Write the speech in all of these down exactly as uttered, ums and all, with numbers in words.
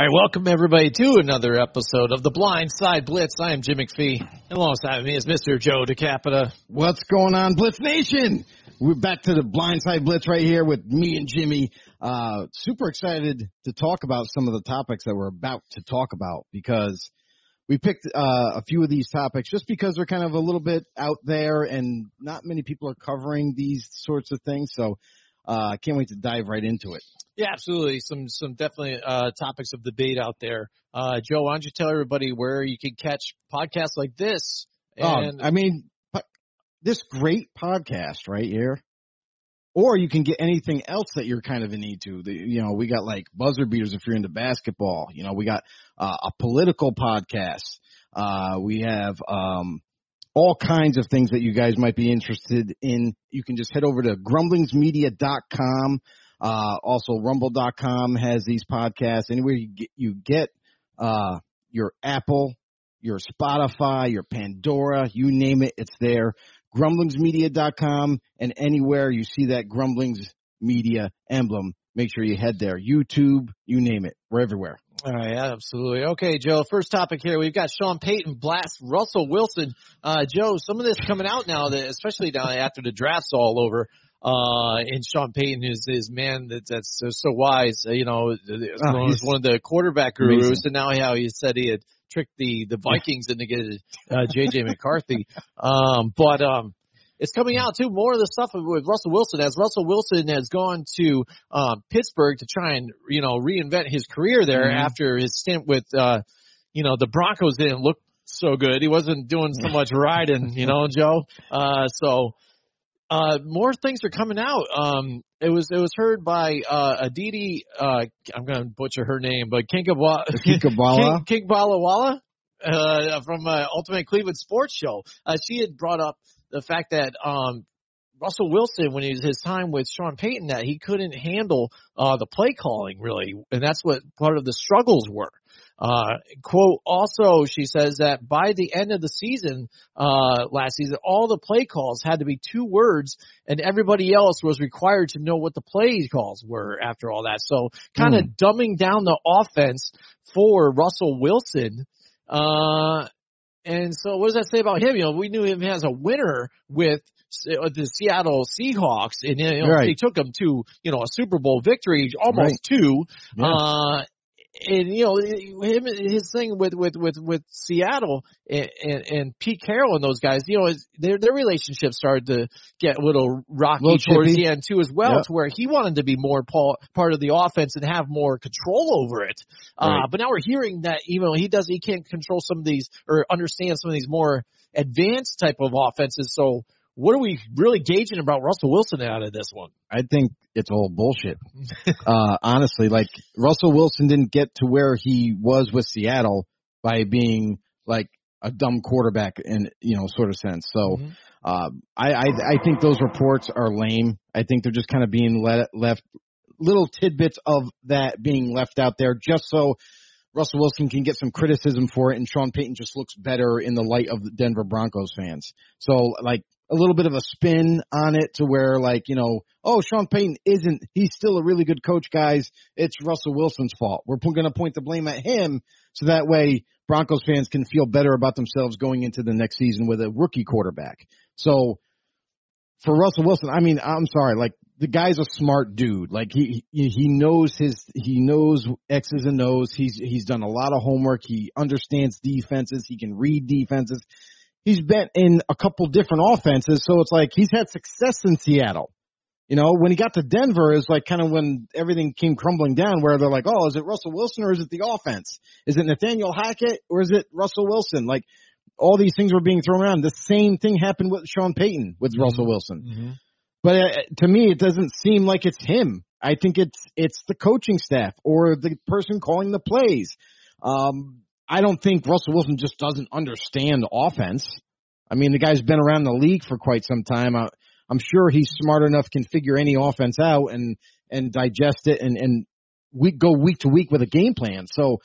right, welcome everybody to another episode of the Blind Side Blitz. I am Jim McPhee, and alongside me is Mister Joe DeCapita. What's going on, Blitz Nation? We're back to the Blind Side Blitz right here with me and Jimmy. Uh, super excited to talk about some of the topics that we're about to talk about because we picked uh, a few of these topics just because they're kind of a little bit out there and not many people are covering these sorts of things. So I uh, can't wait to dive right into it. Yeah, absolutely. Some some definitely uh, topics of debate out there. Uh, Joe, why don't you tell everybody where you can catch podcasts like this? And oh, I mean, this great podcast right here. Or you can get anything else that you're kind of in need to. The, you know, we got like buzzer beaters if you're into basketball. You know, we got uh, a political podcast. Uh, we have um, all kinds of things that you guys might be interested in. You can just head over to grumblings media dot com. Uh, also, rumble dot com has these podcasts. Anywhere you get, you get uh, your Apple, your Spotify, your Pandora, you name it, it's there. grumblings media dot com, and anywhere you see that Grumblings Media emblem, make sure you head there. YouTube, you name it. We're everywhere. All right, absolutely. Okay, Joe, first topic here. We've got Sean Payton blast Russell Wilson. Uh, Joe, some of this coming out now, that especially now after the draft's all over. Uh, and Sean Payton is is man that that's so, so wise. Uh, you know, oh, he's one of the quarterback gurus, amazing. And now how he said he had tricked the the Vikings into getting uh, J J McCarthy. Um, but um, it's coming out too more of the stuff with Russell Wilson as Russell Wilson has gone to um, Pittsburgh to try and you know reinvent his career there mm-hmm. after his stint with uh, you know the Broncos didn't look so good. He wasn't doing so much riding, you know, Joe. Uh, so. Uh, more things are coming out. Um, it was, it was heard by, uh, Aditi, uh, I'm going to butcher her name, but Kinkabala, Kinkabala, King, Kinkbalawala, uh, from, uh, Ultimate Cleveland Sports Show. Uh, she had brought up the fact that, um, Russell Wilson, when he was his time with Sean Payton, that he couldn't handle, uh, the play calling really. And that's what part of the struggles were. Uh, quote, also, she says that by the end of the season, uh, last season, all the play calls had to be two words and everybody else was required to know what the play calls were after all that. So kind of mm. dumbing down the offense for Russell Wilson. Uh, and so what does that say about him? You know, we knew him as a winner with the Seattle Seahawks and you know, right. they took him to, you know, a Super Bowl victory, almost right. two. Yeah. Uh, And, you know, him, his thing with, with, with, with Seattle and, and, and Pete Carroll and those guys, you know, their, their relationship started to get a little rocky little towards the end too as well, yep. to where he wanted to be more part of the offense and have more control over it. Right. Uh, but now we're hearing that, you know, he does, he can't control some of these or understand some of these more advanced type of offenses. So, what are we really gauging about Russell Wilson out of this one? I think it's all bullshit. uh, honestly, like Russell Wilson didn't get to where he was with Seattle by being like a dumb quarterback in, you know, sort of sense. So, mm-hmm. uh, I, I, I think those reports are lame. I think they're just kind of being let, left little tidbits of that being left out there just so Russell Wilson can get some criticism for it. And Sean Payton just looks better in the light of the Denver Broncos fans. So like, a little bit of a spin on it to where like, you know, oh, Sean Payton isn't, he's still a really good coach, guys. It's Russell Wilson's fault. We're going to point the blame at him so that way Broncos fans can feel better about themselves going into the next season with a rookie quarterback. So for Russell Wilson, I mean, I'm sorry, like the guy's a smart dude. Like he, he knows his, he knows X's and O's. He's, he's done a lot of homework. He understands defenses. He can read defenses. He's been in a couple different offenses, so it's like he's had success in Seattle. You know, when he got to Denver, it's like kind of when everything came crumbling down where they're like, oh, is it Russell Wilson or is it the offense? Is it Nathaniel Hackett or is it Russell Wilson? Like all these things were being thrown around. The same thing happened with Sean Payton with mm-hmm. Russell Wilson. Mm-hmm. But uh, to me, it doesn't seem like it's him. I think it's it's the coaching staff or the person calling the plays. Um I don't think Russell Wilson just doesn't understand offense. I mean, the guy's been around the league for quite some time. I, I'm sure he's smart enough, can figure any offense out and, and digest it and, and we go week to week with a game plan. So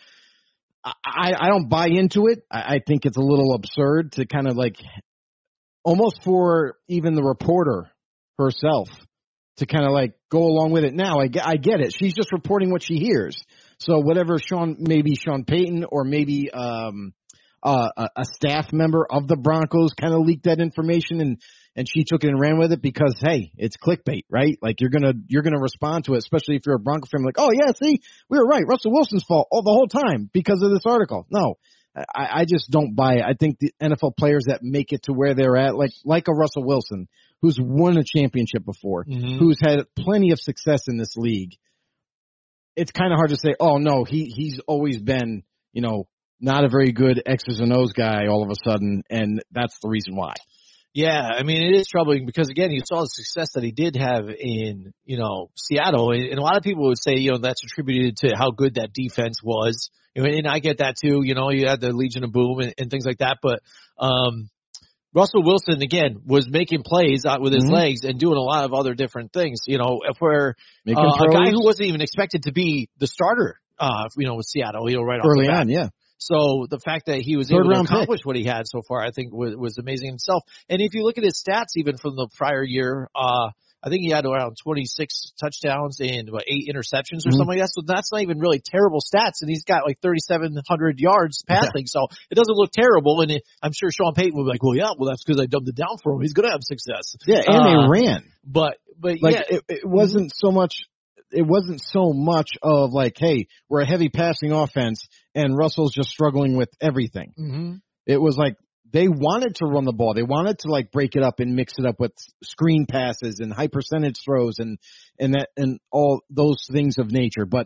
I, I don't buy into it. I, I think it's a little absurd to kind of like almost for even the reporter herself to kind of like go along with it. Now I get, I get it. She's just reporting what she hears. So whatever Sean, maybe Sean Payton or maybe um, uh, a, a staff member of the Broncos kind of leaked that information and, and she took it and ran with it because, hey, it's clickbait, right? Like you're going to, you're going to respond to it, especially if you're a Bronco fan, like, oh yeah, see, we were right. Russell Wilson's fault all the whole time because of this article. No, I, I just don't buy it. I think the N F L players that make it to where they're at, like, like a Russell Wilson, who's won a championship before, mm-hmm. who's had plenty of success in this league. It's kind of hard to say, oh no, he, he's always been, you know, not a very good X's and O's guy all of a sudden, and that's the reason why. Yeah, I mean, it is troubling because, again, you saw the success that he did have in, you know, Seattle, and a lot of people would say, you know, that's attributed to how good that defense was, and I get that too, you know, you had the Legion of Boom and, and things like that, but um Russell Wilson, again, was making plays out with his mm-hmm. legs and doing a lot of other different things. You know, if we're uh, a guy who wasn't even expected to be the starter, uh, you know, with Seattle, you know, right early off the bat. on, yeah. So the fact that he was Third able to accomplish pick. what he had so far, I think was, was amazing himself. And if you look at his stats, even from the prior year, uh, I think he had around twenty-six touchdowns and what, eight interceptions or mm-hmm. something like that. So that's not even really terrible stats. And he's got like thirty-seven hundred yards passing. Yeah. So it doesn't look terrible. And it, I'm sure Sean Payton would be like, well, yeah, well, that's because I dumbed it down for him. He's going to have success. Yeah. And uh, they ran. But, but like, yeah. It, it wasn't so much, it wasn't so much of like, hey, we're a heavy passing offense and Russell's just struggling with everything. Mm-hmm. It was like, they wanted to run the ball. They wanted to like break it up and mix it up with screen passes and high percentage throws and, and that, and all those things of nature. But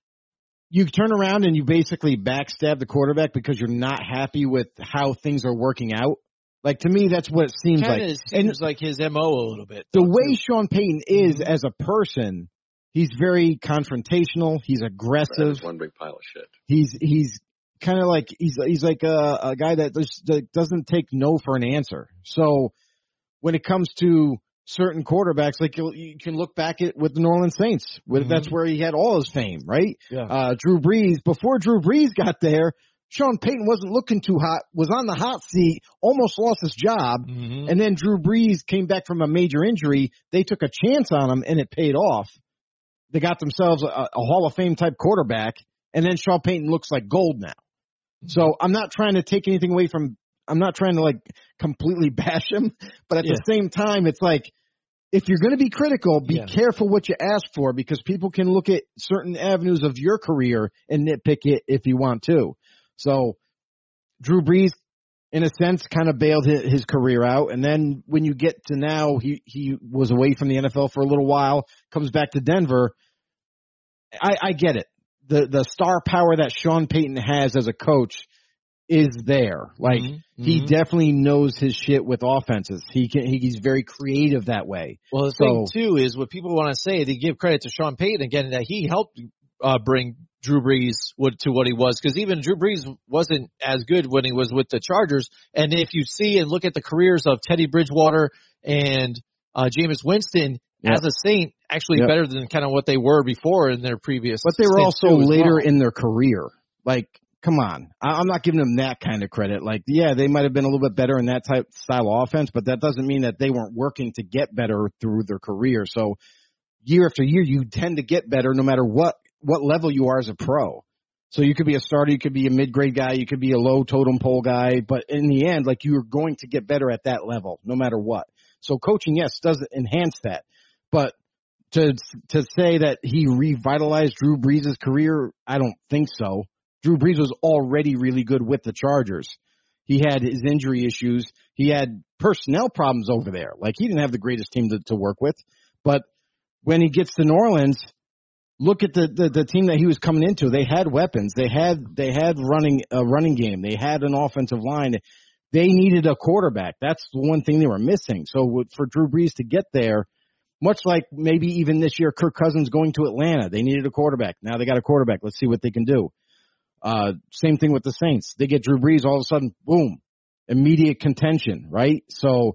you turn around and you basically backstab the quarterback because you're not happy with how things are working out. Like to me, that's what it seems Kinda like. Seems and like his M O a little bit. The way too. Sean Payton is mm-hmm. as a person, he's very confrontational. He's aggressive. Right, one big pile of shit. He's, he's, kind of like he's he's like a, a guy that just that doesn't take no for an answer. So when it comes to certain quarterbacks, like you, you can look back at with the New Orleans Saints, with, mm-hmm. that's where he had all his fame, right? Yeah. Uh, Drew Brees, before Drew Brees got there, Sean Payton wasn't looking too hot, was on the hot seat, almost lost his job, mm-hmm. and then Drew Brees came back from a major injury. They took a chance on him, and it paid off. They got themselves a, a Hall of Fame type quarterback, and then Sean Payton looks like gold now. So I'm not trying to take anything away from, I'm not trying to like completely bash him, but at yeah. the same time, it's like, if you're going to be critical, be yeah. careful what you ask for because people can look at certain avenues of your career and nitpick it if you want to. So Drew Brees, in a sense, kind of bailed his, his career out. And then when you get to now, he, he was away from the N F L for a little while, comes back to Denver. I, I get it. The the star power that Sean Payton has as a coach is there. Like mm-hmm. he definitely knows his shit with offenses. He can he, he's very creative that way. Well, the so, thing too is what people want to say. They give credit to Sean Payton again that he helped uh, bring Drew Brees to what he was because even Drew Brees wasn't as good when he was with the Chargers. And if you see and look at the careers of Teddy Bridgewater and uh, Jameis Winston. Yep. As a Saint, actually yep. better than kind of what they were before in their previous. But they were also later well. in their career. Like, come on. I, I'm not giving them that kind of credit. Like, yeah, they might have been a little bit better in that type style of offense, but that doesn't mean that they weren't working to get better through their career. So year after year, you tend to get better no matter what, what level you are as a pro. So you could be a starter, you could be a mid-grade guy, you could be a low totem pole guy, but in the end, like you're going to get better at that level no matter what. So coaching, yes, does enhance that. But to to say that he revitalized Drew Brees' career, I don't think so. Drew Brees was already really good with the Chargers. He had his injury issues. He had personnel problems over there. Like, he didn't have the greatest team to, to work with. But when he gets to New Orleans, look at the, the, the team that he was coming into. They had weapons. They had they had running a running game. They had an offensive line. They needed a quarterback. That's the one thing they were missing. So for Drew Brees to get there, much like maybe even this year, Kirk Cousins going to Atlanta. They needed a quarterback. Now they got a quarterback. Let's see what they can do. Uh, same thing with the Saints. They get Drew Brees, all of a sudden, boom, immediate contention, right? So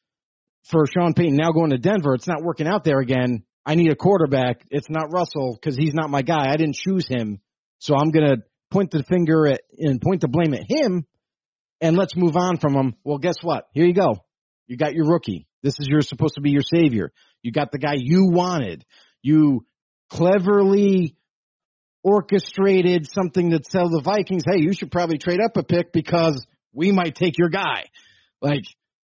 for Sean Payton now going to Denver, it's not working out there again. I need a quarterback. It's not Russell because he's not my guy. I didn't choose him. So I'm going to point the finger at and point the blame at him and let's move on from him. Well, guess what? Here you go. You got your rookie. This is your supposed to be your savior. You got the guy you wanted. You cleverly orchestrated something to tell the Vikings, hey, you should probably trade up a pick because we might take your guy. Like,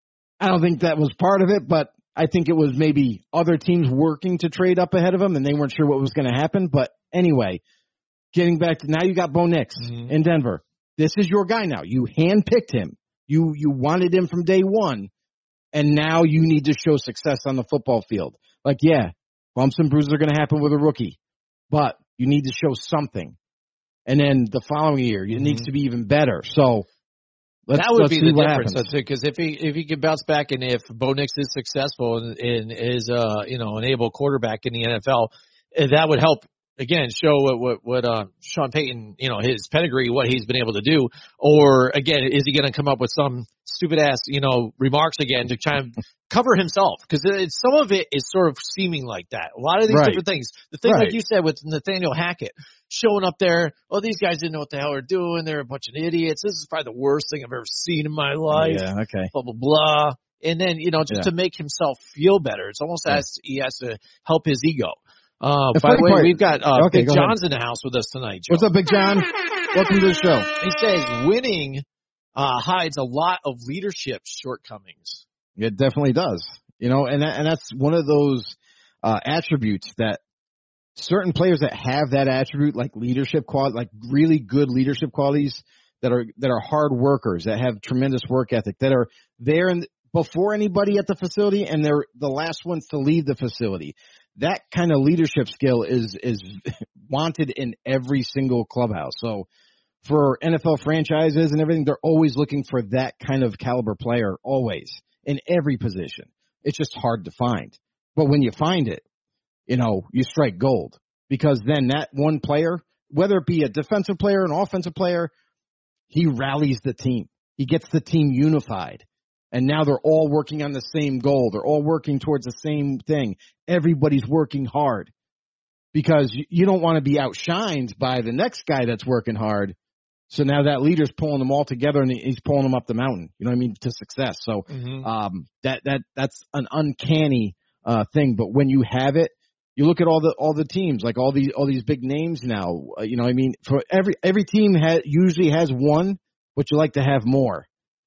I don't think that was part of it, but I think it was maybe other teams working to trade up ahead of him, and they weren't sure what was going to happen. But anyway, getting back to now, you got Bo Nix mm-hmm. in Denver. This is your guy now. You handpicked him. You you wanted him from day one, and now you need to show success on the football field. Like, yeah, bumps and bruises are going to happen with a rookie, but you need to show something. And then the following year, it mm-hmm. needs to be even better. So let's, that would let's be see the what difference, happens. because if he if he can bounce back, and if Bo Nix is successful and, and is uh you know an able quarterback in the N F L, that would help. Again, show what what, what uh, Sean Payton, you know, his pedigree, what he's been able to do. Or again, is he going to come up with some stupid ass, you know, remarks again to try and cover himself? Because some of it is sort of seeming like that. A lot of these right. different things. The thing, right. like you said, with Nathaniel Hackett showing up there, oh, these guys didn't know what the hell they're doing. They're a bunch of idiots. This is probably the worst thing I've ever seen in my life. Yeah. Okay. Blah blah blah. And then, you know, just yeah. to make himself feel better, it's almost yeah. as he has to help his ego. Uh, by the way, part, we've got uh, okay, Big go John's ahead. in the house with us tonight, Joe. What's up, Big John? Welcome to the show. He says winning uh, hides a lot of leadership shortcomings. It definitely does. You know, and that, and that's one of those uh, attributes that certain players that have that attribute, like leadership qualities, like really good leadership qualities, that are that are hard workers, that have tremendous work ethic, that are there in, before anybody at the facility, and they're the last ones to leave the facility. That kind of leadership skill is is wanted in every single clubhouse. So for N F L franchises and everything, they're always looking for that kind of caliber player, always, in every position. It's just hard to find. But when you find it, you know, you strike gold. Because then that one player, whether it be a defensive player, an offensive player, he rallies the team. He gets the team unified. And now they're all working on the same goal. They're all working towards the same thing. Everybody's working hard because you don't want to be outshined by the next guy that's working hard. So now that leader's pulling them all together and he's pulling them up the mountain. You know what I mean? To success. So mm-hmm. um, that that that's an uncanny uh, thing. But when you have it, you look at all the all the teams, like all these all these big names now. Uh, you know what I mean? For every every team ha- usually has one, but you like to have more.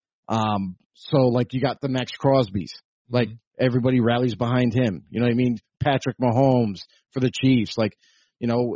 Um, so like you got the Max Crosby's, like mm-hmm. everybody rallies behind him. You know what I mean? Patrick Mahomes for the Chiefs, like, you know,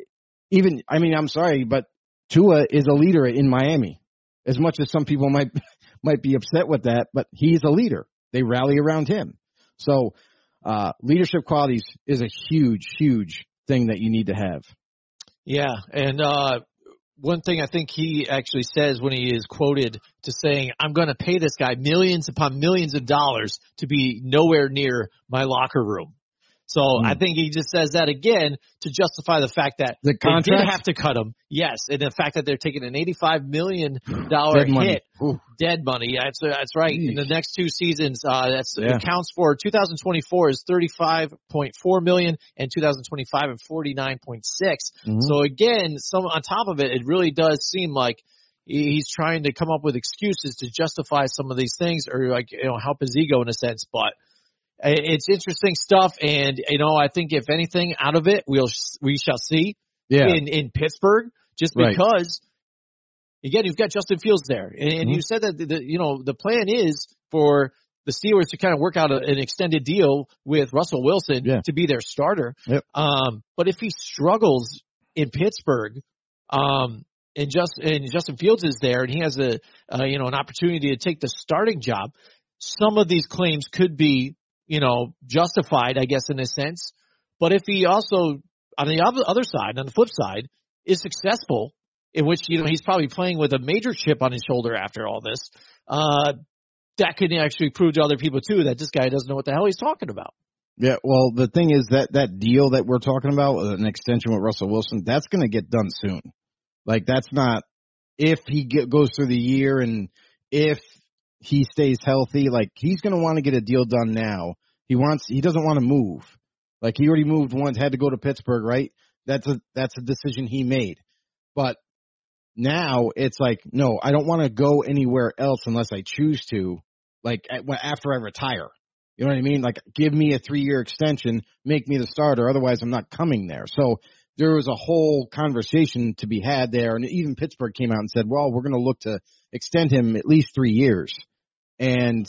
even, I mean, I'm sorry, but Tua is a leader in Miami. As much as some people might, might be upset with that, but he's a leader. They rally around him. So, uh, leadership qualities is a huge, huge thing that you need to have. Yeah. And, uh, one thing I think he actually says when he is quoted to saying, I'm going to pay this guy millions upon millions of dollars to be nowhere near my locker room. So mm. I think he just says that again to justify the fact that the they did have to cut him. Yes. And the fact that they're taking an eighty-five million dollars hit, money. dead money. That's, that's right. Jeez. In the next two seasons, uh, that's yeah. accounts for two thousand twenty-four is thirty-five point four million and two thousand twenty-five and forty-nine point six. Mm-hmm. So again, some on top of it, it really does seem like he's trying to come up with excuses to justify some of these things or like, you know, help his ego in a sense, but it's interesting stuff, and you know, I think if anything out of it, we'll we shall see yeah. in in Pittsburgh, just because right. again, you've got Justin Fields there, and, and mm-hmm. you said that the, the you know the plan is for the Steelers to kind of work out a, an extended deal with Russell Wilson yeah. to be their starter. Yep. Um, but if he struggles in Pittsburgh, um, and just and Justin Fields is there, and he has a uh, you know an opportunity to take the starting job, some of these claims could be, you know, justified, I guess, in a sense. But if he also, on the other side, on the flip side, is successful, in which, you know, he's probably playing with a major chip on his shoulder after all this, uh, that could actually prove to other people, too, that this guy doesn't know what the hell he's talking about. Yeah, well, the thing is that that deal that we're talking about, an extension with Russell Wilson, that's going to get done soon. Like, that's not if he get, goes through the year and if he stays healthy, like he's going to want to get a deal done now. He wants, he doesn't want to move. Like he already moved once, had to go to Pittsburgh, right? That's a, that's a decision he made. But now it's like, no, I don't want to go anywhere else unless I choose to, like after I retire. You know what I mean? Like give me a three year extension, make me the starter. Otherwise I'm not coming there. So there was a whole conversation to be had there, and even Pittsburgh came out and said, well, we're going to look to extend him at least three years. And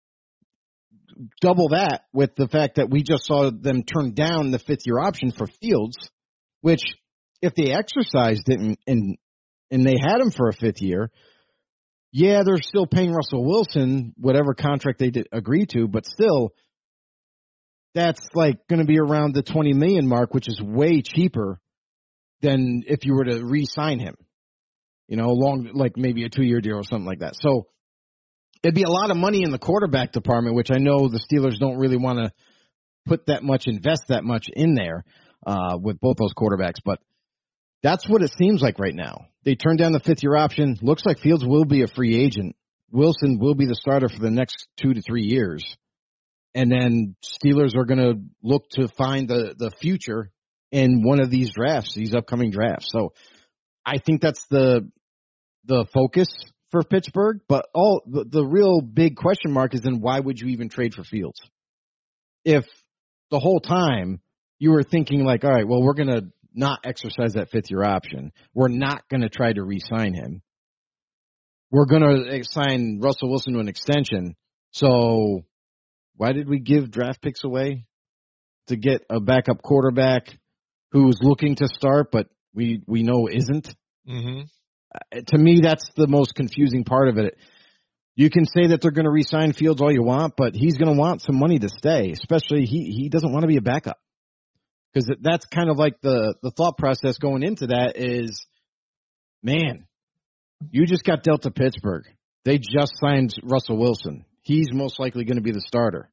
double that with the fact that we just saw them turn down the fifth-year option for Fields, which if they exercised it and, and, and they had him for a fifth year, yeah, they're still paying Russell Wilson whatever contract they did agree to, but still, that's like going to be around the twenty million mark, which is way cheaper than if you were to re-sign him, you know, long, like maybe a two-year deal or something like that. So it'd be a lot of money in the quarterback department, which I know the Steelers don't really want to put that much, invest that much in there uh, with both those quarterbacks. But that's what it seems like right now. They turned down the fifth-year option. Looks like Fields will be a free agent. Wilson will be the starter for the next two to three years. And then Steelers are going to look to find the, the future in one of these drafts, these upcoming drafts. So I think that's the the focus for Pittsburgh. But all the, the real big question mark is then why would you even trade for Fields? If the whole time you were thinking like, all right, well, we're going to not exercise that fifth-year option. We're not going to try to re-sign him. We're going to sign Russell Wilson to an extension. So why did we give draft picks away to get a backup quarterback who's looking to start, but we, we know isn't? Mm-hmm. Uh, to me, that's the most confusing part of it. You can say that they're going to re-sign Fields all you want, but he's going to want some money to stay, especially he, he doesn't want to be a backup. Because that's kind of like the, the thought process going into that is, man, you just got dealt to Pittsburgh. They just signed Russell Wilson. He's most likely going to be the starter.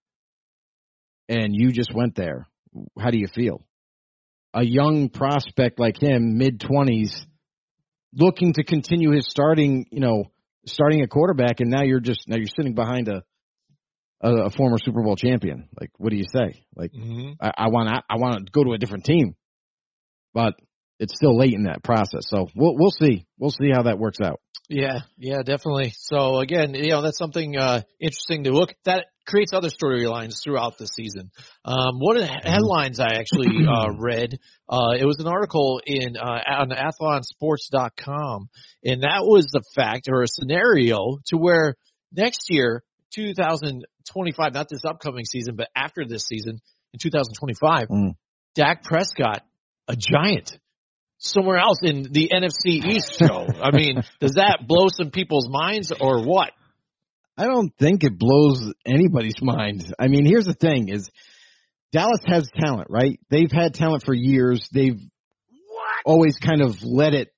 And you just went there. How do you feel? A young prospect like him, mid-twenties, looking to continue his starting, you know, starting a quarterback, and now you're just now you're sitting behind a a, a former Super Bowl champion. Like, what do you say? Like, mm-hmm. I want I, I want to go to a different team, but it's still late in that process. So we'll we'll see we'll see how that works out. Yeah, yeah, definitely. So again, you know, that's something uh, interesting to look. That creates other storylines throughout the season. Um, one of the headlines I actually uh, read, uh, it was an article in uh, on athlon sports dot com, and that was the fact or a scenario to where next year, two thousand twenty-five, not this upcoming season, but after this season in two thousand twenty-five, mm. Dak Prescott, a giant. Somewhere else in the N F C East show. I mean, does that blow some people's minds or what? I don't think it blows anybody's mind. I mean, here's the thing is Dallas has talent, right? They've had talent for years. They've what? always kind of let it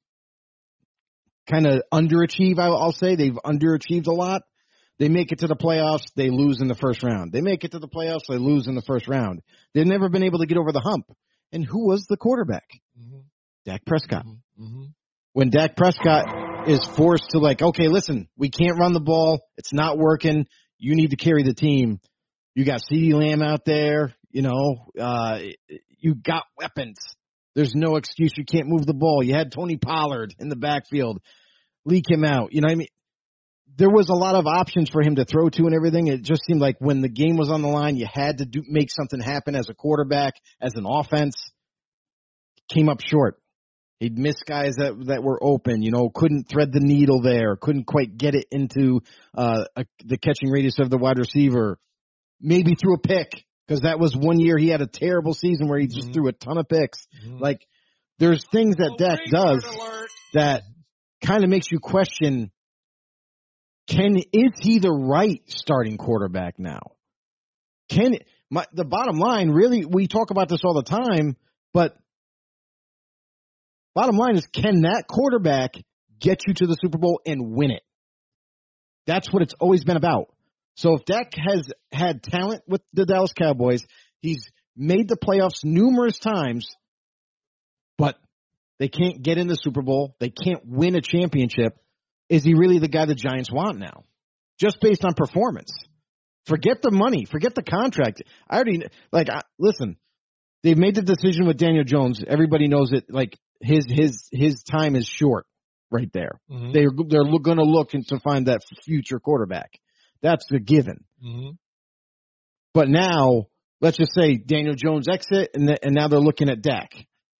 kind of underachieve, I'll say. They've underachieved a lot. They make it to the playoffs, they lose in the first round. They make it to the playoffs, they lose in the first round. They've never been able to get over the hump. And who was the quarterback? Mm-hmm. Dak Prescott. Mm-hmm. When Dak Prescott is forced to like, okay, listen, we can't run the ball. It's not working. You need to carry the team. You got CeeDee Lamb out there. You know, uh, you got weapons. There's no excuse. You can't move the ball. You had Tony Pollard in the backfield. Leak him out. You know what I mean? There was a lot of options for him to throw to and everything. It just seemed like when the game was on the line, you had to do, make something happen as a quarterback, as an offense. Came up short. He'd miss guys that that were open, you know, couldn't thread the needle there, couldn't quite get it into uh, a, the catching radius of the wide receiver. Maybe threw a pick because that was one year he had a terrible season where he just mm-hmm. threw a ton of picks. Mm-hmm. Like, there's things that oh, Dak does that kind of makes you question, can is he the right starting quarterback now? Can my, the bottom line, really, we talk about this all the time, but bottom line is, can that quarterback get you to the Super Bowl and win it? That's what it's always been about. So if Dak has had talent with the Dallas Cowboys, he's made the playoffs numerous times, but they can't get in the Super Bowl. They can't win a championship. Is he really the guy the Giants want now? Just based on performance. Forget the money. Forget the contract. I already, like, I, listen, they've made the decision with Daniel Jones. Everybody knows it, like, His his his time is short right there. Mm-hmm. They're they're going to look to find that future quarterback. That's a given. Mm-hmm. But now, let's just say Daniel Jones exit, and the, and now they're looking at Dak.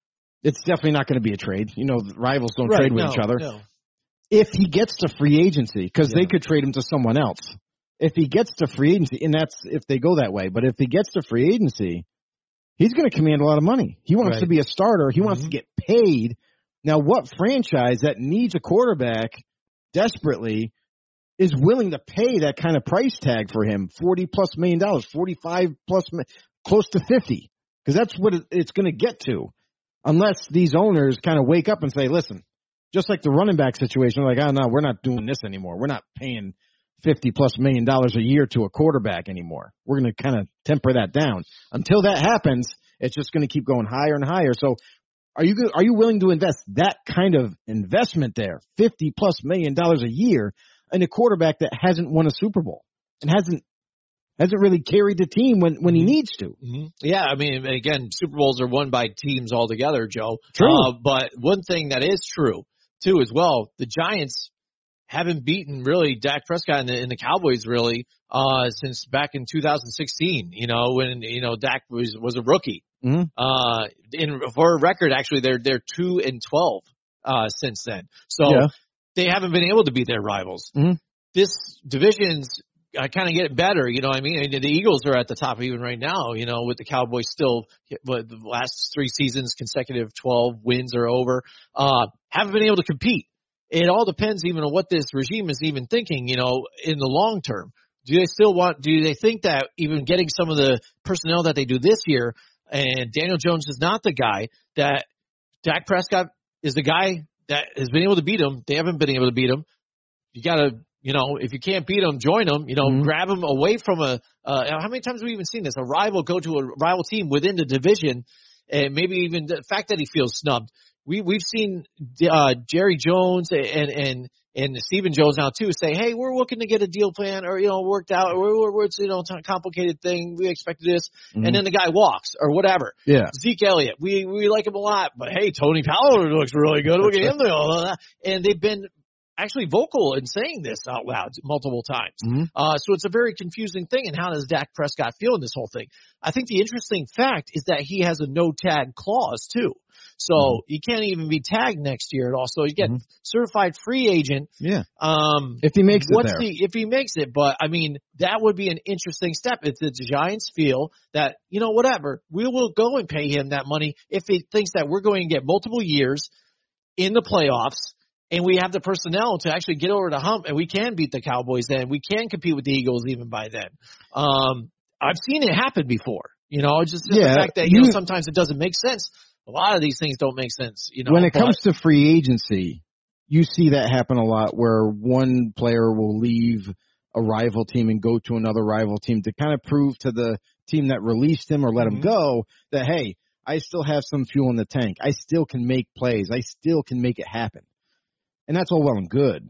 It's definitely not going to be a trade. You know, rivals don't right, trade with no, each other. No. If he gets to free agency, because Yeah. they could trade him to someone else. If he gets to free agency, and that's if they go that way, but if he gets to free agency, he's going to command a lot of money. He wants Right. to be a starter. He mm-hmm. wants to get paid. Now, what franchise that needs a quarterback desperately is willing to pay that kind of price tag for him? forty plus million dollars, forty-five plus, close to fifty, because that's what it's going to get to. Unless these owners kind of wake up and say, listen, just like the running back situation, like, oh, no, we're not doing this anymore. We're not paying fifty plus million dollars a year to a quarterback anymore. We're going to kind of temper that down. Until that happens, it's just going to keep going higher and higher. So are you are you willing to invest that kind of investment there, fifty plus million dollars a year, in a quarterback that hasn't won a Super Bowl and hasn't hasn't really carried the team when, when he needs to? Mm-hmm. Yeah, I mean, again, Super Bowls are won by teams altogether, Joe. True. Uh, but one thing that is true, too, as well, the Giants haven't beaten, really, Dak Prescott and the, and the Cowboys, really, uh, since back in two thousand sixteen, you know, when, you know, Dak was, was a rookie. Mm-hmm. Uh, in, for a record, actually, they're, they're two and twelve, uh, since then. So yeah. they haven't been able to beat their rivals. Mm-hmm. This division's I kind of get better, you know what I mean? The Eagles are at the top even right now, you know, with the Cowboys still, but the last three seasons, consecutive twelve wins are over, uh, haven't been able to compete. It all depends even on what this regime is even thinking, you know, in the long term. Do they still want, do they think that even getting some of the personnel that they do this year, and Daniel Jones is not the guy, that Dak Prescott is the guy that has been able to beat him? They haven't been able to beat him. You got to, you know, if you can't beat them, join them, you know, mm-hmm. grab them away from a, uh, how many times have we even seen this? A rival go to a rival team within the division, and maybe even the fact that he feels snubbed. We, we've seen, uh, Jerry Jones and, and, and Stephen Jones now too say, hey, we're looking to get a deal plan or, you know, worked out, or we're, we're, it's, you know, it's a complicated thing. We expected this. Mm-hmm. And then the guy walks or whatever. Yeah. Zeke Elliott, we, we like him a lot, but hey, Tony Pollard looks really good. Look at him. And they've been actually vocal in saying this out loud multiple times. Mm-hmm. Uh, so it's a very confusing thing. And how does Dak Prescott feel in this whole thing? I think the interesting fact is that he has a no tag clause too. So mm-hmm. he can't even be tagged next year at all. So you get mm-hmm. certified free agent. Yeah. Um, if he makes it what's there. the, if he makes it, but I mean, that would be an interesting step. If the Giants feel that, you know, whatever, we will go and pay him that money if he thinks that we're going to get multiple years in the playoffs, and we have the personnel to actually get over the hump, and we can beat the Cowboys then. We can compete with the Eagles even by then. Um, I've seen it happen before. You know, just, just yeah, the fact that, you, you know, sometimes it doesn't make sense. A lot of these things don't make sense. You know, when it but, comes to free agency, you see that happen a lot where one player will leave a rival team and go to another rival team to kind of prove to the team that released him or let mm-hmm. him go that, hey, I still have some fuel in the tank. I still can make plays. I still can make it happen. And that's all well and good.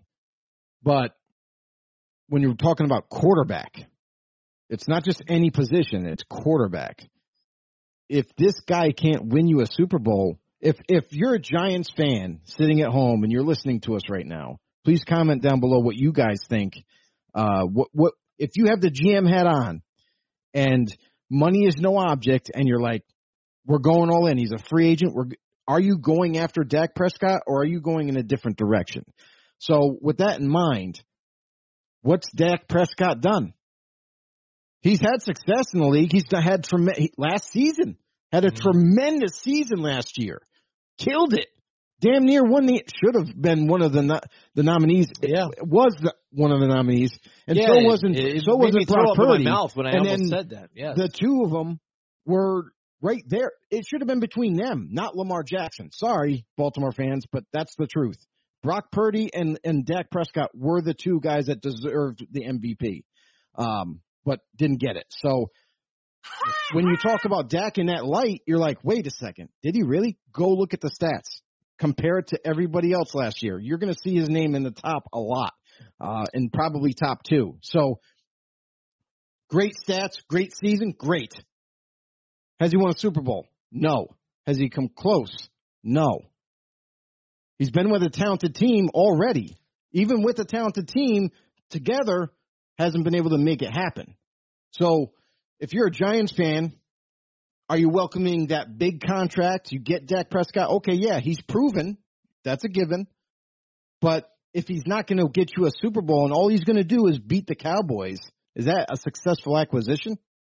But when you're talking about quarterback, it's not just any position, it's quarterback. If this guy can't win you a Super Bowl, if if you're a Giants fan sitting at home and you're listening to us right now, please comment down below what you guys think. Uh, what what if you have the G M hat on and money is no object and you're like, we're going all in. He's a free agent. We're Are you going after Dak Prescott, or are you going in a different direction? So with that in mind, what's Dak Prescott done? He's had success in the league. He's had trem- last season, had a mm-hmm. tremendous season last year. Killed it. Damn near won the, should have been one of the no, the nominees. Yeah. It was the, one of the nominees. And yeah, so wasn't, it, it so wasn't Brock Purdy. My mouth when I and almost said that. Yes. The two of them were right there. It should have been between them, not Lamar Jackson. Sorry, Baltimore fans, but that's the truth. Brock Purdy and, and Dak Prescott were the two guys that deserved the M V P, um, but didn't get it. So when you talk about Dak in that light, you're like, wait a second. Did he really? Go look at the stats. Compare it to everybody else last year. You're going to see his name in the top a lot, uh, and probably top two. So great stats, great season, great. Has he won a Super Bowl? No. Has he come close? No. He's been with a talented team already. Even with a talented team together, hasn't been able to make it happen. So if you're a Giants fan, are you welcoming that big contract? You get Dak Prescott. Okay, yeah, he's proven. That's a given. But if he's not going to get you a Super Bowl and all he's going to do is beat the Cowboys, is that a successful acquisition?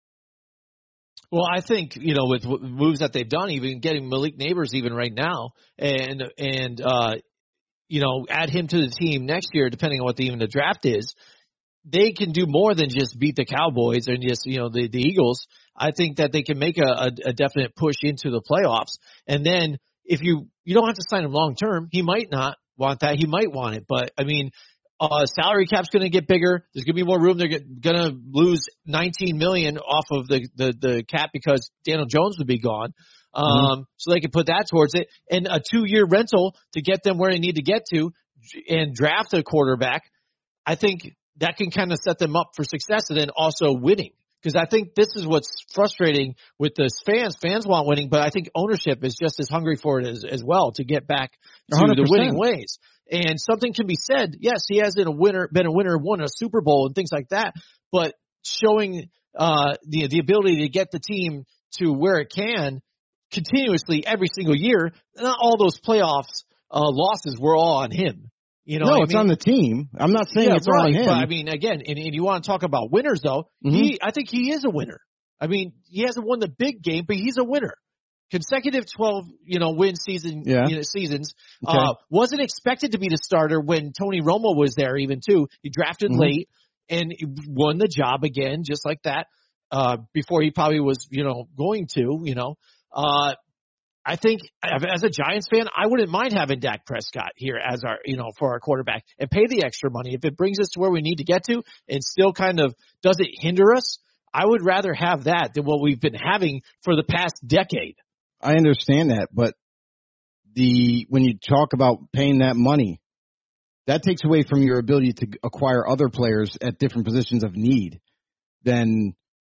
Well, I think, you know, with moves that they've done, even getting Malik Neighbors even right now, and, and uh, you know, add him to the team next year, depending on what the, even the draft is, they can do more than just beat the Cowboys and just, you know, the, the Eagles. I think that they can make a, a, a definite push into the playoffs. And then if you, you don't have to sign him long term, he might not want that. He might want it. But I mean, uh, salary cap's going to get bigger. There's going to be more room. They're going to lose nineteen million off of the, the, the cap because Daniel Jones would be gone. Um, mm-hmm. So they can put that towards it, and a two year rental to get them where they need to get to and draft a quarterback. I think that can kind of set them up for success and then also winning. Because I think this is what's frustrating with the fans. Fans want winning, but I think ownership is just as hungry for it as, as well to get back to one hundred percent the winning ways. And something can be said. Yes, he has been a winner, been a winner, won a Super Bowl and things like that. But showing uh, the the ability to get the team to where it can continuously every single year, not all those playoffs uh, losses were all on him. You know, no, it's I mean? on the team. I'm not saying yeah, it's right, all on him. But I mean, again, and, and you want to talk about winners, though. Mm-hmm. He, I think he is a winner. I mean, he hasn't won the big game, but he's a winner. Consecutive twelve, you know, win season yeah. you know, seasons. Okay. Uh, wasn't expected to be the starter when Tony Romo was there, even too. He drafted mm-hmm. late and won the job again, just like that. Uh, before he probably was, you know, going to, you know. Uh, I think as a Giants fan, I wouldn't mind having Dak Prescott here as our, you know, for our quarterback and pay the extra money. If it brings us to where we need to get to and still kind of doesn't hinder us, I would rather have that than what we've been having for the past decade. I understand that, but the, when you talk about paying that money, that takes away from your ability to acquire other players at different positions of need. Then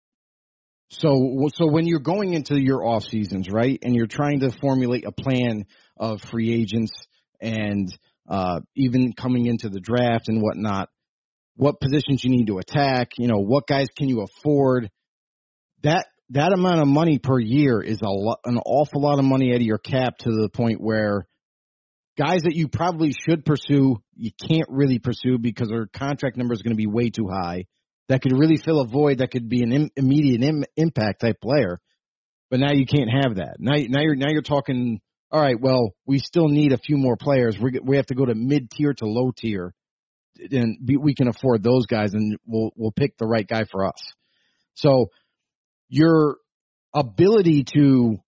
So, so when you're going into your off seasons, right, and you're trying to formulate a plan of free agents and uh, even coming into the draft and whatnot, what positions you need to attack, you know, what guys can you afford? That that amount of money per year is a lot, an awful lot of money out of your cap to the point where guys that you probably should pursue, you can't really pursue because their contract number is going to be way too high. That could really fill a void. That could be an im- immediate im- impact type player, but now you can't have that. Now, now you're now you're talking. All right, well, we still need a few more players. We we have to go to mid tier to low tier, and be, we can afford those guys, and we'll we'll pick the right guy for us. So your ability to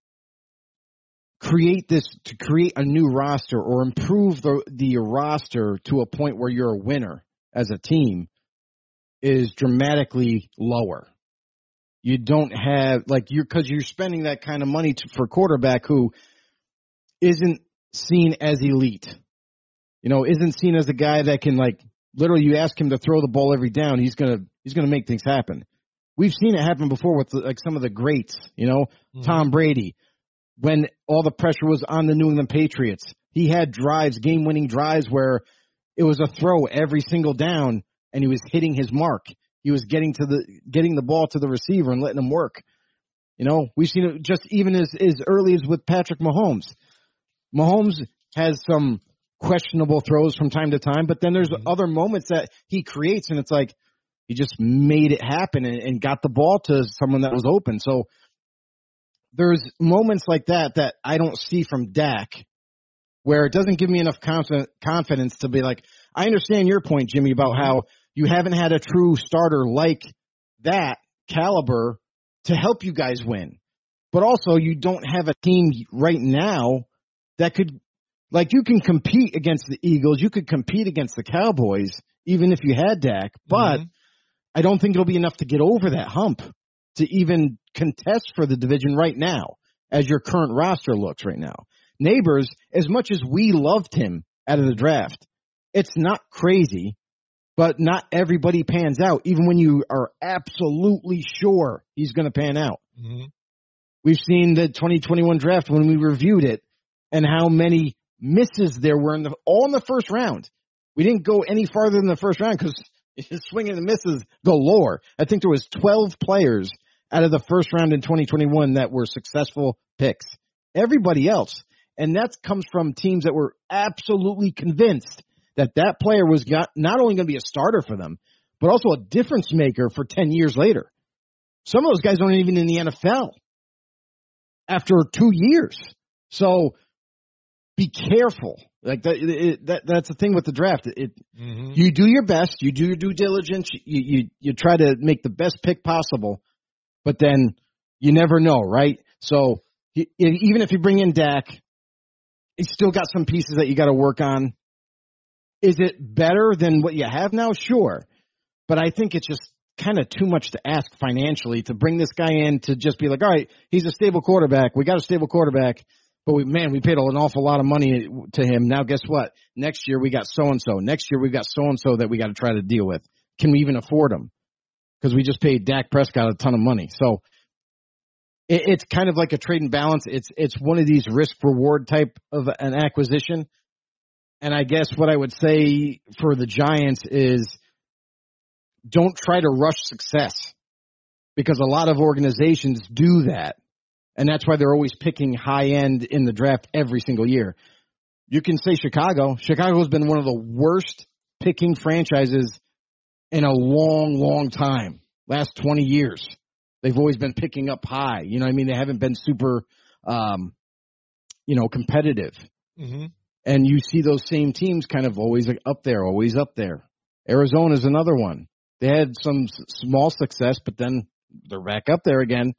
create this, to create a new roster or improve the the roster to a point where you're a winner as a team is dramatically lower. You don't have, like, you're, cause you're spending that kind of money to, for a quarterback who isn't seen as elite, you know, isn't seen as a guy that can, like, literally you ask him to throw the ball every down, he's going to, he's going to make things happen. We've seen it happen before with, like, some of the greats, you know, mm-hmm. Tom Brady, when all the pressure was on the New England Patriots, he had drives, game winning drives where it was a throw every single down. And he was hitting his mark. He was getting to the getting the ball to the receiver and letting him work. You know, we've seen it just even as, as early as with Patrick Mahomes. Mahomes has some questionable throws from time to time, but then there's mm-hmm. other moments that he creates, and it's like he just made it happen and, and got the ball to someone that was open. So there's moments like that that I don't see from Dak, where it doesn't give me enough confidence confidence to be like, I understand your point, Jimmy, about how you haven't had a true starter like that caliber to help you guys win. But also you don't have a team right now that could, like, you can compete against the Eagles. You could compete against the Cowboys, even if you had Dak. But mm-hmm. I don't think it'll be enough to get over that hump to even contest for the division right now, as your current roster looks right now. Neighbors, as much as we loved him out of the draft, it's not crazy, but not everybody pans out, even when you are absolutely sure he's going to pan out. Mm-hmm. We've seen the twenty twenty-one draft when we reviewed it and how many misses there were in the, all in the first round. We didn't go any farther than the first round because swinging and misses galore. I think there was twelve players out of the first round in twenty twenty-one that were successful picks. Everybody else. And that comes from teams that were absolutely convinced that that player was got, not only going to be a starter for them, but also a difference maker for ten years later. Some of those guys aren't even in the N F L after two years. So be careful. Like that, it, that that's the thing with the draft. It, mm-hmm. You do your best. You do your due diligence. You, you, you try to make the best pick possible, but then you never know, right? So he, even if you bring in Dak, he's still got some pieces that you got to work on. Is it better than what you have now? Sure. But I think it's just kind of too much to ask financially to bring this guy in to just be like, all right, he's a stable quarterback. We got a stable quarterback, but we, man, we paid an awful lot of money to him. Now guess what? Next year we got so-and-so. Next year we got so-and-so that we got to try to deal with. Can we even afford him? Because we just paid Dak Prescott a ton of money. So it, it's kind of like a trade and balance. It's, it's one of these risk reward type of an acquisition. And I guess what I would say for the Giants is don't try to rush success, because a lot of organizations do that. And that's why they're always picking high end in the draft every single year. You can say Chicago. Chicago has been one of the worst picking franchises in a long, long time. Last twenty years. They've always been picking up high. You know what I mean? They haven't been super, um, you know, competitive. Mm-hmm. And you see those same teams kind of always up there, always up there. Arizona is another one. They had some s- small success, but then they're back up there again.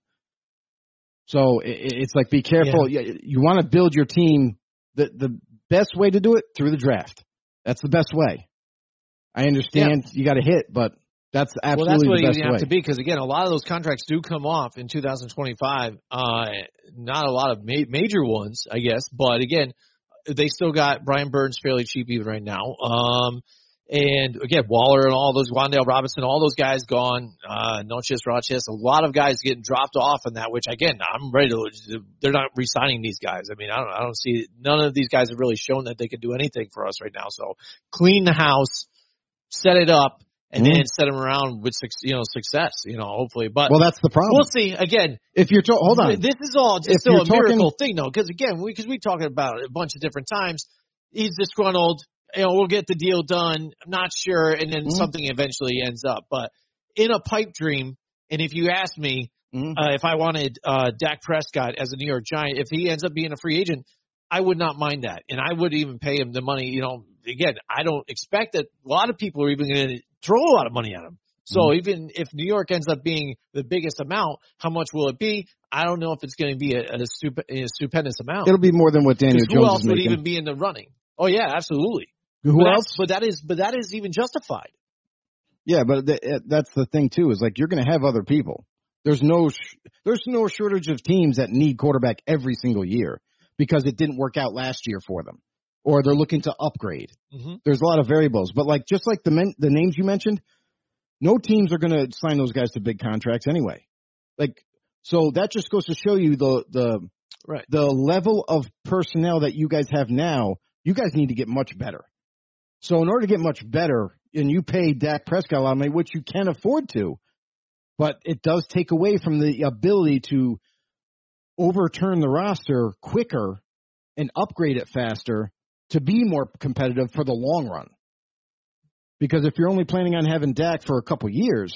So it, it's like, be careful. Yeah. You, you want to build your team. The, the best way to do it, through the draft. That's the best way. I understand yeah. you got to hit, but that's absolutely well, that's what the best you way. have to be, because, again, a lot of those contracts do come off in two thousand twenty-five. Uh, not a lot of ma- major ones, I guess, but, again, they still got Brian Burns fairly cheap even right now. Um, and, again, Waller and all those, Wan'Dale Robinson, all those guys gone. Uh, Noches, Roches, a lot of guys getting dropped off in that, which, again, I'm ready to – they're not re-signing these guys. I mean, I don't I don't see – none of these guys have really shown that they can do anything for us right now. So clean the house, set it up, and mm-hmm. then set them around with, you know, success, you know, hopefully. But well, that's the problem. We'll see. Again, if you're to- hold on, this is all just if still a talking- miracle thing, though, because again, we because we talking about it a bunch of different times. He's disgruntled. You know, we'll get the deal done. I'm not sure, and then mm-hmm. something eventually ends up. But in a pipe dream, and if you ask me mm-hmm. uh, if I wanted uh, Dak Prescott as a New York Giant, if he ends up being a free agent, I would not mind that, and I would even pay him the money. You know, again, I don't expect that a lot of people are even going to throw a lot of money at him. So mm-hmm. even if New York ends up being the biggest amount, how much will it be? I don't know if it's going to be a, a, stup- a stupendous amount. It'll be more than what Daniel Jones is making. Who else would even be in the running? Oh yeah, absolutely. Who but else? But that is, but that is even justified. Yeah, but th- that's the thing too. Is like you're going to have other people. There's no, sh- there's no shortage of teams that need quarterback every single year because it didn't work out last year for them, or they're looking to upgrade. Mm-hmm. There's a lot of variables, but like just like the men- the names you mentioned, no teams are going to sign those guys to big contracts anyway. Like, so that just goes to show you the the right. the level of personnel that you guys have now. You guys need to get much better. So in order to get much better, and you pay Dak Prescott a lot of money, which you can afford to, but it does take away from the ability to overturn the roster quicker and upgrade it faster to be more competitive for the long run. Because if you're only planning on having Dak for a couple years,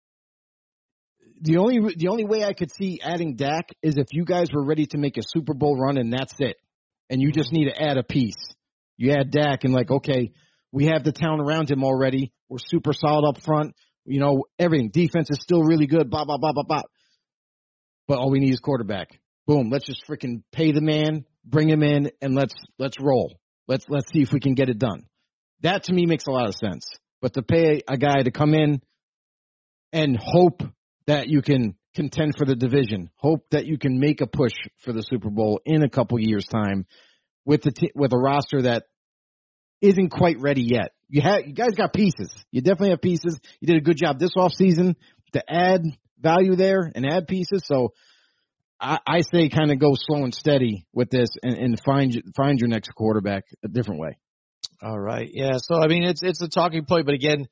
the only the only way I could see adding Dak is if you guys were ready to make a Super Bowl run and that's it. And you just need to add a piece. You add Dak and like, okay, we have the talent around him already. We're super solid up front. You know, everything. Defense is still really good, blah, blah, blah, blah, blah. But all we need is quarterback. Boom. Let's just freaking pay the man, bring him in, and let's let's roll. Let's let's see if we can get it done. That to me makes a lot of sense. But to pay a guy to come in and hope that you can contend for the division, hope that you can make a push for the Super Bowl in a couple years' time with the t- with a roster that isn't quite ready yet. You have you guys got pieces. You definitely have pieces. You did a good job this offseason to add value there and add pieces. So I, I say kind of go slow and steady with this and, and find find your next quarterback a different way. All right. Yeah. So, I mean, it's it's a talking point. But, again,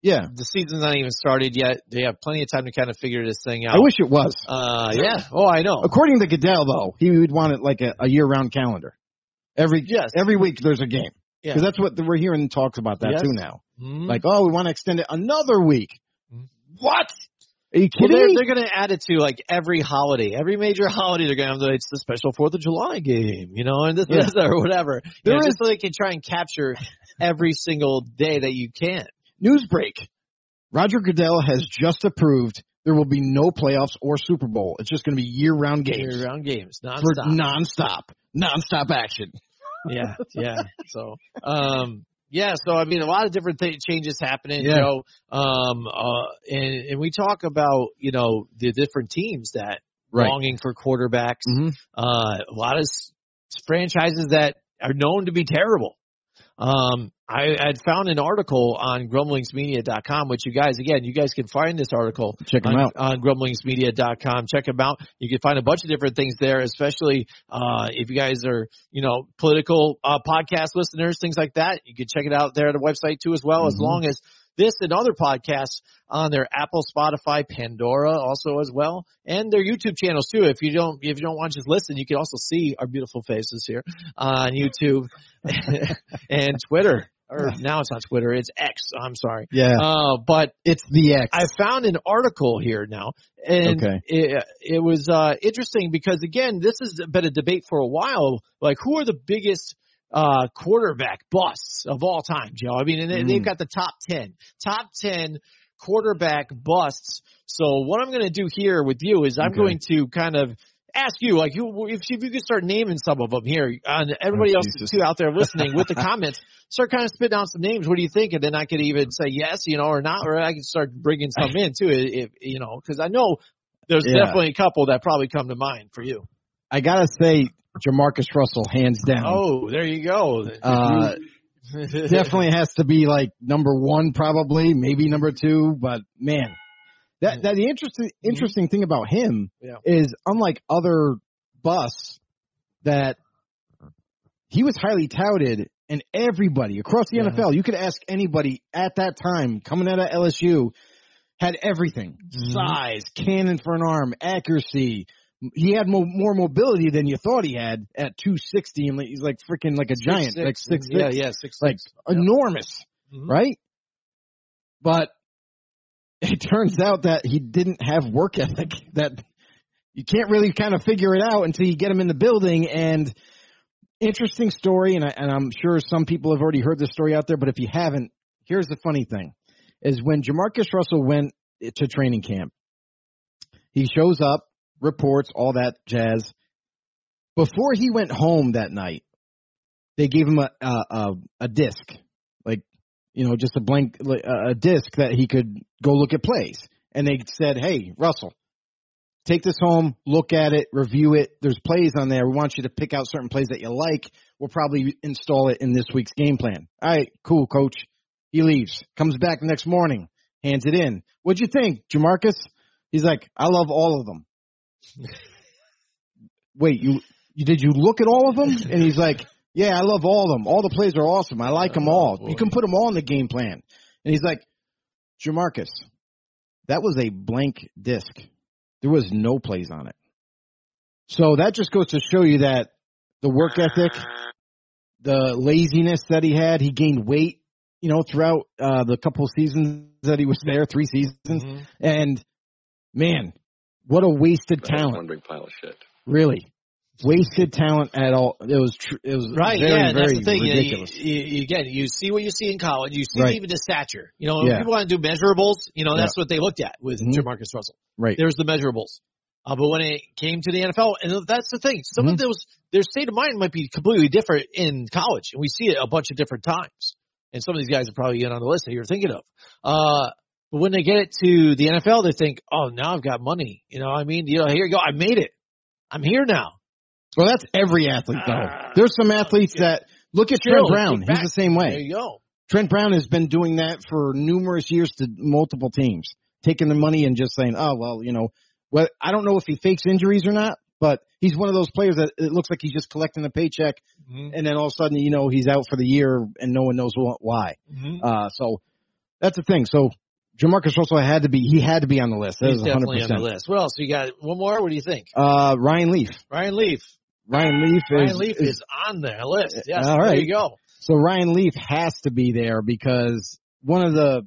Yeah. The season's not even started yet. They have plenty of time to kind of figure this thing out. I wish it was. Uh, yeah. Oh, I know. According to Goodell, though, he would want it like a, a year-round calendar. Every yes. every week there's a game. Yeah. Because that's what we're hearing talks about that yes. too now. Mm-hmm. Like, oh, we want to extend it another week. Mm-hmm. What? Are you Well, kidding they're, me? they're going to add it to like every holiday, every major holiday. They're going to have the, it's the special Fourth of July game, you know, and this, Yeah. this or whatever. There You know, is- just so they can try and capture every single day that you can. News break. Roger Goodell has just approved there will be no playoffs or Super Bowl. It's just going to be year-round games. Year-round games, For nonstop. nonstop. Nonstop action. yeah, yeah. So, um, yeah. So I mean, a lot of different th- changes happening. Yeah. You know, um, uh, and and we talk about you know the different teams that Right. longing for quarterbacks. Mm-hmm. Uh, a lot of s- franchises that are known to be terrible. Um, I had found an article on grumblings media dot com, which you guys, again, you guys can find this article Check 'em on, out. on grumblings media dot com. Check them out. You can find a bunch of different things there, especially, uh, if you guys are, you know, political, uh, podcast listeners, things like that. You can check it out there at the website too as well, Mm-hmm. as long as this and other podcasts on their Apple, Spotify, Pandora also as well, and their YouTube channels too. If you don't, if you don't want to just listen, you can also see our beautiful faces here on YouTube and Twitter. Or now it's not Twitter, it's X. I'm sorry. Yeah. Uh, but It's the X. I found an article here now, and Okay. it, it was uh, interesting because again, this has been a debate for a while. Like, who are the biggest uh, quarterback busts of all time, Joe? I mean, and they, Mm. they've got the top ten, top ten quarterback busts. So what I'm going to do here with you is I'm Okay. going to kind of ask you, like, who, if, if you could start naming some of them here, and everybody Oh, else Jesus. too out there listening with the comments, start kind of spitting out some names. What do you think? And then I could even say yes, you know, or not, or I could start bringing some in too, if, you know, because I know there's Yeah. definitely a couple that probably come to mind for you. I gotta say, Jamarcus Russell, hands down. Oh, there you go. Uh, definitely has to be like number one, probably, maybe number two, but man. That, that the interesting interesting thing about him Yeah. is, unlike other busts, that he was highly touted, and everybody across the Yeah. N F L, you could ask anybody at that time coming out of L S U, had everything: Mhm. size, cannon for an arm, accuracy. He had mo- more mobility than you thought he had at two sixty, and he's like freaking like a giant, like six Yeah, six, yeah, six like six. Yeah. enormous, Mhm. right? But it turns out that he didn't have work ethic. That you can't really kind of figure it out until you get him in the building. And interesting story, and, I, and I'm sure some people have already heard this story out there, but if you haven't, here's the funny thing, is when Jamarcus Russell went to training camp, he shows up, reports, all that jazz. Before he went home that night, they gave him a a, a, a disc, like, you know, just a blank, a disc that he could go look at plays. And they said, hey, Russell, take this home, look at it, review it. There's plays on there. We want you to pick out certain plays that you like. We'll probably install it in this week's game plan. All right, cool, coach. He leaves, comes back the next morning, hands it in. What'd you think, Jamarcus? He's like, I love all of them. Wait, you, you did you look at all of them? And he's like, yeah, I love all of them. All the plays are awesome. I like them all. You can put them all in the game plan. And he's like, Jamarcus, that was a blank disc. There was no plays on it. So that just goes to show you that the work ethic, the laziness that he had, he gained weight, you know, throughout uh, the couple seasons that he was there, three seasons. Mm-hmm. And, man, what a wasted talent. One big pile of shit. Really. Wasted talent at all. It was tr- it was Right, very, yeah, very that's the thing. ridiculous. You, you, you, again, you see what you see in college. You see Right. even the stature. You know, when Yeah. people want to do measurables, you know, that's what they looked at with Mhm. Jamarcus Russell. Right. There's the measurables. Uh, but when it came to the N F L, and that's the thing, some Mhm. of those, their state of mind might be completely different in college, and we see it a bunch of different times. And some of these guys are probably in on the list that you're thinking of. Uh, but when they get it to the N F L, they think, oh, now I've got money. You know what I mean? You know, here you go. I made it. I'm here now. Well, that's every athlete, though. There's some athletes that look at Trent Chill, Brown. kick He's back. the same There way. you go. Trent Brown has been doing that for numerous years to multiple teams, taking the money and just saying, oh, well, you know, well, I don't know if he fakes injuries or not, but he's one of those players that it looks like he's just collecting a paycheck, Mm-hmm. and then all of a sudden, you know, he's out for the year and no one knows wh- why. Mm-hmm. Uh, so that's the thing. So Jamarcus Russell had to be, he had to be on the list. That He's is one hundred definitely percent. on the list. What else? You got one more? What do you think? Uh, Ryan Leaf. Ryan Leaf. Ryan Leaf is, Ryan Leaf is, is on the list. Yes. All right. There you go. So Ryan Leaf has to be there because one of the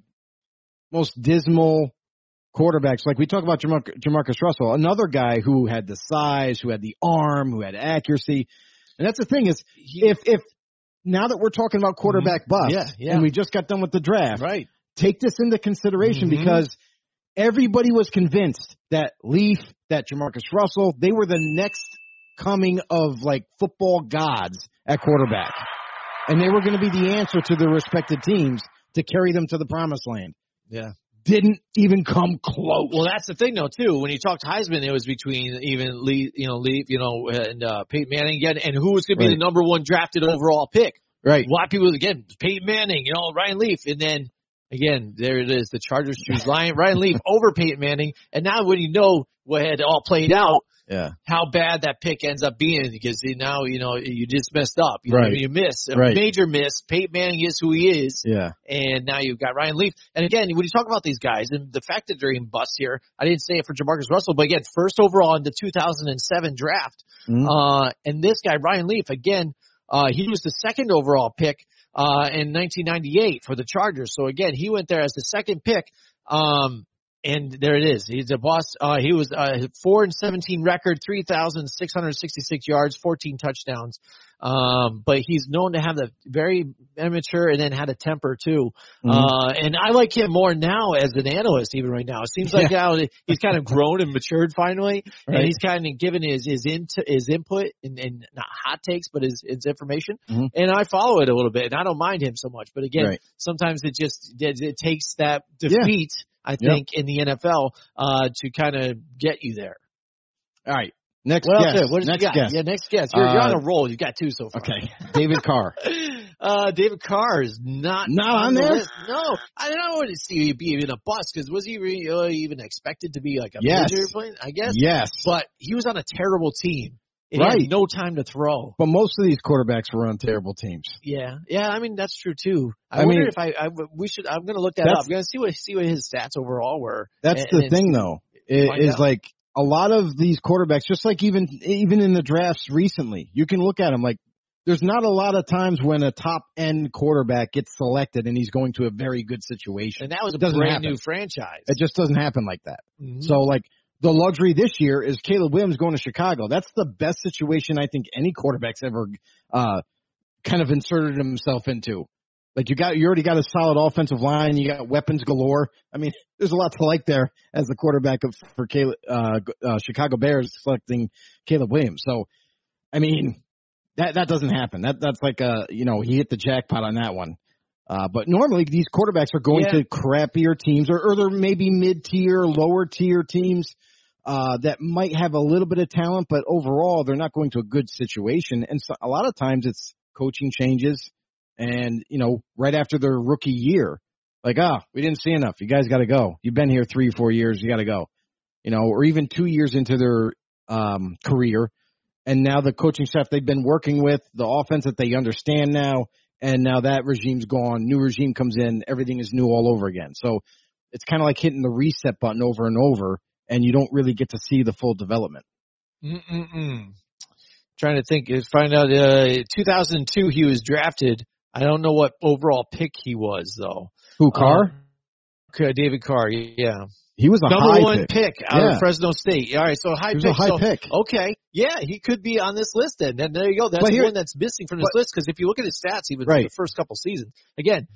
most dismal quarterbacks, like we talk about Jamar- Jamarcus Russell, another guy who had the size, who had the arm, who had accuracy. And that's the thing is, if, if now that we're talking about quarterback mm-hmm. busts, yeah, yeah. and we just got done with the draft, right. take this into consideration mm-hmm. because everybody was convinced that Leaf, that Jamarcus Russell, they were the next coming of like football gods at quarterback. And they were going to be the answer to their respective teams to carry them to the promised land. Yeah. Didn't even come close. Well, that's the thing, though, too. When you talked Heisman, it was between even Lee, you know, Lee, you know, and uh, Peyton Manning again, and who was going to be right. the number one drafted overall pick. Right. A lot of people, again, Peyton Manning, you know, Ryan Leaf, and then, again, there it is. The Chargers choose Ryan, Ryan Leaf over Peyton Manning, and now when you know what had all played out, yeah, how bad that pick ends up being, because now, you know, you just messed up. You right. know, you miss. A right. major miss. Peyton Manning is who he is. Yeah. And now you've got Ryan Leaf. And again, when you talk about these guys and the fact that they're in busts here, I didn't say it for Jamarcus Russell, but again, first overall in the two thousand seven draft. Mm-hmm. Uh, and this guy, Ryan Leaf, again, uh, he was the second overall pick, uh, in nineteen ninety-eight for the Chargers. So again, he went there as the second pick. Um, And there it is. He's a boss. Uh, he was uh, four and seventeen record, three thousand six hundred sixty-six yards, fourteen touchdowns. Um, but he's known to have the very immature and then had a temper too. Mm-hmm. Uh, and I like him more now as an analyst, even right now. It seems like yeah. now he's kind of grown and matured finally, right. and he's kind of given his his into his input and, and not hot takes, but his his information. Mm-hmm. And I follow it a little bit, and I don't mind him so much. But again, right. sometimes it just it, it takes that defeat. Yeah. I think yep. in the N F L, uh, to kind of get you there. All right. Next well, guest. What next you got? guest. Yeah, next guest. You're, uh, you're on a roll. You got two so far. Okay. David Carr. uh, David Carr is not, not on, on there? The no. I don't want to see him be even a bust, because was he re, uh, even expected to be like a yes. major player? I guess. Yes. But he was on a terrible team. He right. had no time to throw. But most of these quarterbacks were on terrible teams. Yeah. Yeah, I mean, that's true, too. I, I wonder mean, if I, I, we should, I'm going to look that up. I'm going to see what, see what his stats overall were. That's and, the and thing, though, is out. like a lot of these quarterbacks, just like even, even in the drafts recently, you can look at them like there's not a lot of times when a top end quarterback gets selected and he's going to a very good situation. And that was a brand happen. new franchise. It just doesn't happen like that. Mm-hmm. So like, the luxury this year is Caleb Williams going to Chicago. That's the best situation I think any quarterback's ever uh kind of inserted himself into. Like you got, you already got a solid offensive line. You got weapons galore. I mean, there's a lot to like there as the quarterback of for Caleb, uh, uh, Chicago Bears selecting Caleb Williams. So, I mean, that that doesn't happen. That that's like a you know he hit the jackpot on that one. Uh, but normally these quarterbacks are going yeah. to crappier teams, or, or they're maybe mid-tier, lower-tier teams uh, that might have a little bit of talent, but overall they're not going to a good situation. And so a lot of times it's coaching changes, and you know, right after their rookie year, like, ah, oh, we didn't see enough. You guys got to go. You've been here three, four years. You got to go. You know, or even two years into their um, career, and now the coaching staff they've been working with, the offense that they understand now. And now that regime's gone. New regime comes in. Everything is new all over again. So it's kind of like hitting the reset button over and over, and you don't really get to see the full development. Mm-mm-mm. Trying to think. Find out. Uh, two thousand two, he was drafted. I don't know what overall pick he was, though. Who, Carr? Uh, David Carr, yeah. He was a number high one pick, pick out yeah. of Fresno State. All right, so high he was pick. a high so, pick. Okay, yeah, he could be on this list then. Then there you go. That's but the here, one that's missing from this but, list, because if you look at his stats, even right. for the first couple seasons, again,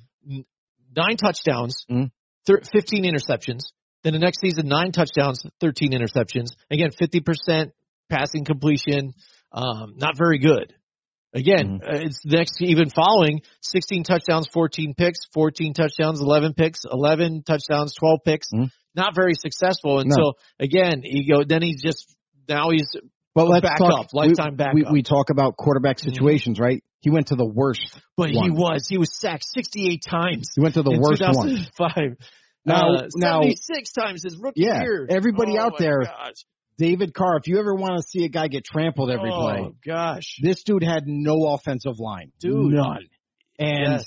nine touchdowns, mm-hmm. thir- fifteen interceptions. Then the next season, nine touchdowns, thirteen interceptions. Again, fifty percent passing completion. Um, not very good. Again, mm-hmm. uh, it's next even following sixteen touchdowns, fourteen picks, fourteen touchdowns, eleven picks, eleven touchdowns, twelve picks. Mm-hmm. Not very successful until no. again he go. Then he's just now he's but let's back talk, up, lifetime we, back we, up. We talk about quarterback situations, mm-hmm. right? He went to the worst. But one. he was he was sacked sixty-eight times. He went to the in worst two thousand five. one. Now, uh, now seventy-six times his rookie yeah, year. Everybody oh out there. Gosh. David Carr, if you ever want to see a guy get trampled every oh, play, gosh, this dude had no offensive line, dude, none. And yes.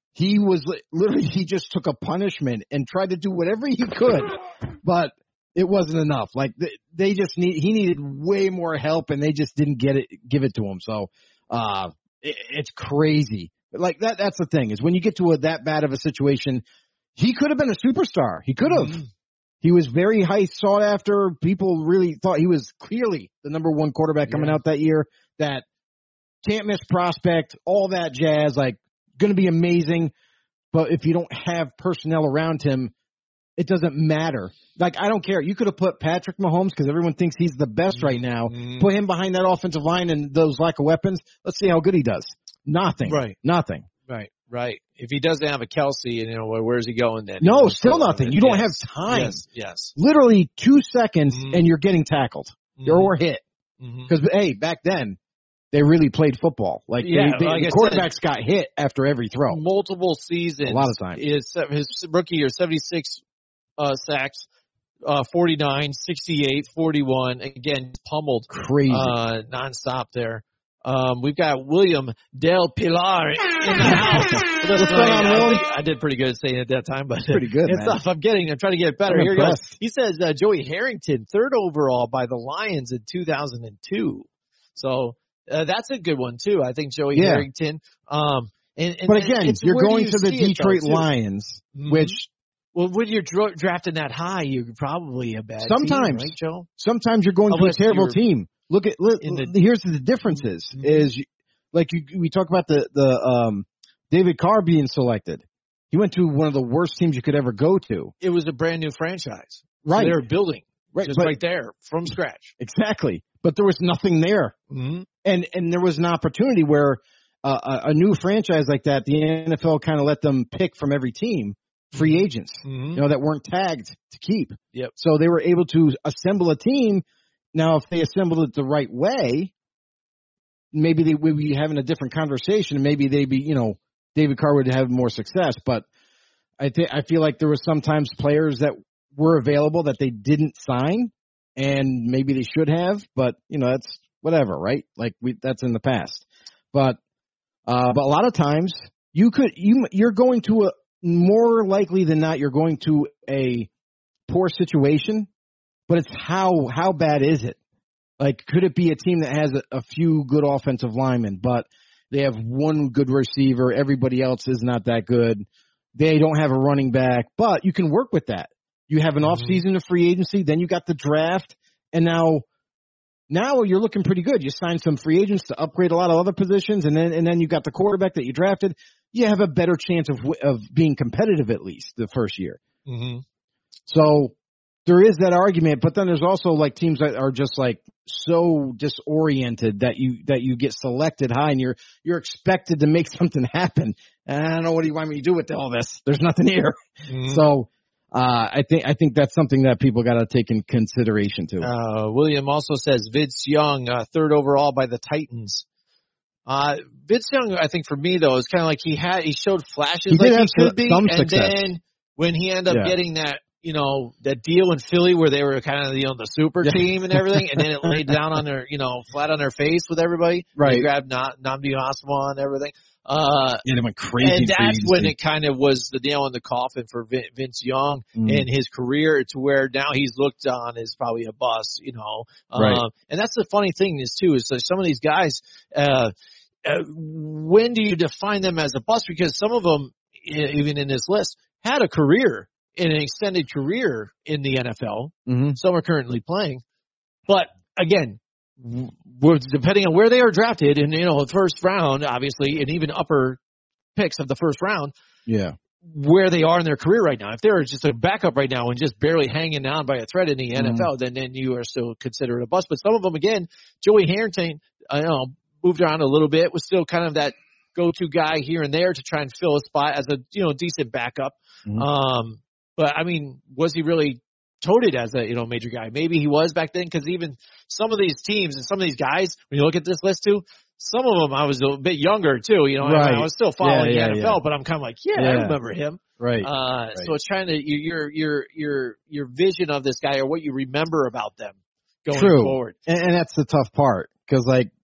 he was literally, he just took a punishment and tried to do whatever he could, but it wasn't enough. Like they just need, he needed way more help and they just didn't get it, give it to him. So, uh, it, it's crazy. Like that, that's the thing is when you get to a, that bad of a situation, he could have been a superstar. He could have. Mm-hmm. He was very high sought after. People really thought he was clearly the number one quarterback coming yeah. out that year. That can't miss prospect, all that jazz, like going to be amazing. But if you don't have personnel around him, it doesn't matter. Like, I don't care. You could have put Patrick Mahomes because everyone thinks he's the best mm-hmm. right now. Mm-hmm. Put him behind that offensive line and those lack of weapons. Let's see how good he does. Nothing. Right. Nothing. Right. Right. If he doesn't have a Kelsey, you know, where's he going then? No, still nothing. You don't yes. have time. Yes. Yes. Literally two seconds mm-hmm. and you're getting tackled mm-hmm. or hit. Because, mm-hmm. hey, back then, they really played football. Like, yeah, they, they, like the quarterbacks said, got hit after every throw. Multiple seasons. A lot of times. His, his rookie year, seventy-six uh, sacks, uh, forty-nine, sixty-eight, forty-one. Again, pummeled. Crazy. Uh, nonstop there. Um, we've got William Del Pilar in the house. What's going on, Willie? I did pretty good at saying it at that time, but pretty good, it's man. tough. I'm getting, I'm trying to get better. I'm Here impressed. he goes. He says uh, Joey Harrington, third overall by the Lions in two thousand two. So uh, that's a good one too. I think Joey yeah. Harrington. Um, and, and but again, you're going you to the Detroit though, Lions, mm-hmm. which. Well, when you're dra- drafting that high, you're probably a bad sometimes, team, right, Joe? Sometimes you're going Unless to a terrible team. Look at look, the, here's the differences mm-hmm. is you, like you, we talk about the the um, David Carr being selected. He went to one of the worst teams you could ever go to. It was a brand new franchise, right? So they were building, right, just but, right there from scratch. Exactly, but there was nothing there, mm-hmm. and and there was an opportunity where uh, a, a new franchise like that, the N F L kind of let them pick from every team. Free agents, mm-hmm. you know, that weren't tagged to keep. Yep. So they were able to assemble a team. Now, if they assembled it the right way, maybe they would be having a different conversation, and maybe they'd be, you know, David Carr would have more success. But I think I feel like there was sometimes players that were available that they didn't sign, and maybe they should have. But you know, that's whatever, right? Like we, that's in the past. But uh, but a lot of times you could you you're going to a more likely than not, you're going to a poor situation, but it's how, how bad is it? Like, could it be a team that has a, a few good offensive linemen, but they have one good receiver, everybody else is not that good. They don't have a running back, but you can work with that. You have an mm-hmm. off season of free agency, then you got the draft, and now, now you're looking pretty good. You signed some free agents to upgrade a lot of other positions, and then, and then you got the quarterback that you drafted. You have a better chance of of being competitive at least the first year. Mm-hmm. So there is that argument, but then there's also like teams that are just like so disoriented that you that you get selected high and you're you're expected to make something happen. And I don't know, what do you want me to do with all this? There's nothing here. Mm-hmm. So uh, I think I think that's something that people got to take in consideration too. Uh, William also says Vince Young, uh, third overall by the Titans. Uh, Vince Young, I think for me though, is kind of like he had, he showed flashes he like he some, could be. And success. Then when he ended up yeah. getting that, you know, that deal in Philly where they were kind of, you know, the super yeah. team and everything, and then it laid down on their, you know, flat on their face with everybody. Right. They grabbed Nnamdi Asomugha and everything. Uh, yeah, they went crazy. And that's when it kind of was the nail in the coffin for Vince Young mm. and his career, to where now he's looked on as probably a bust, you know. Right. Um, and that's the funny thing is too, is that some of these guys, uh, Uh, when do you define them as a bust? Because some of them, even in this list, had a career, an extended career in the N F L. Mm-hmm. Some are currently playing. But again, we're, depending on where they are drafted, in, you know, the first round, obviously, and even upper picks of the first round, yeah, where they are in their career right now. If they're just a backup right now and just barely hanging on by a thread in the mm-hmm. N F L, then then you are still considered a bust. But some of them, again, Joey Harrington, I know, moved around a little bit, was still kind of that go-to guy here and there to try and fill a spot as a, you know, decent backup. Mm-hmm. Um, but I mean, was he really touted as a, you know, major guy? Maybe he was back then, because even some of these teams and some of these guys, when you look at this list too, some of them I was a bit younger too, you know, right. I, I was still following yeah, yeah, the N F L, yeah. but I'm kind of like, yeah, yeah, I remember him. Right. Uh, right. So it's trying to, your, your, your, your vision of this guy or what you remember about them going True. forward. And, and that's the tough part, because like,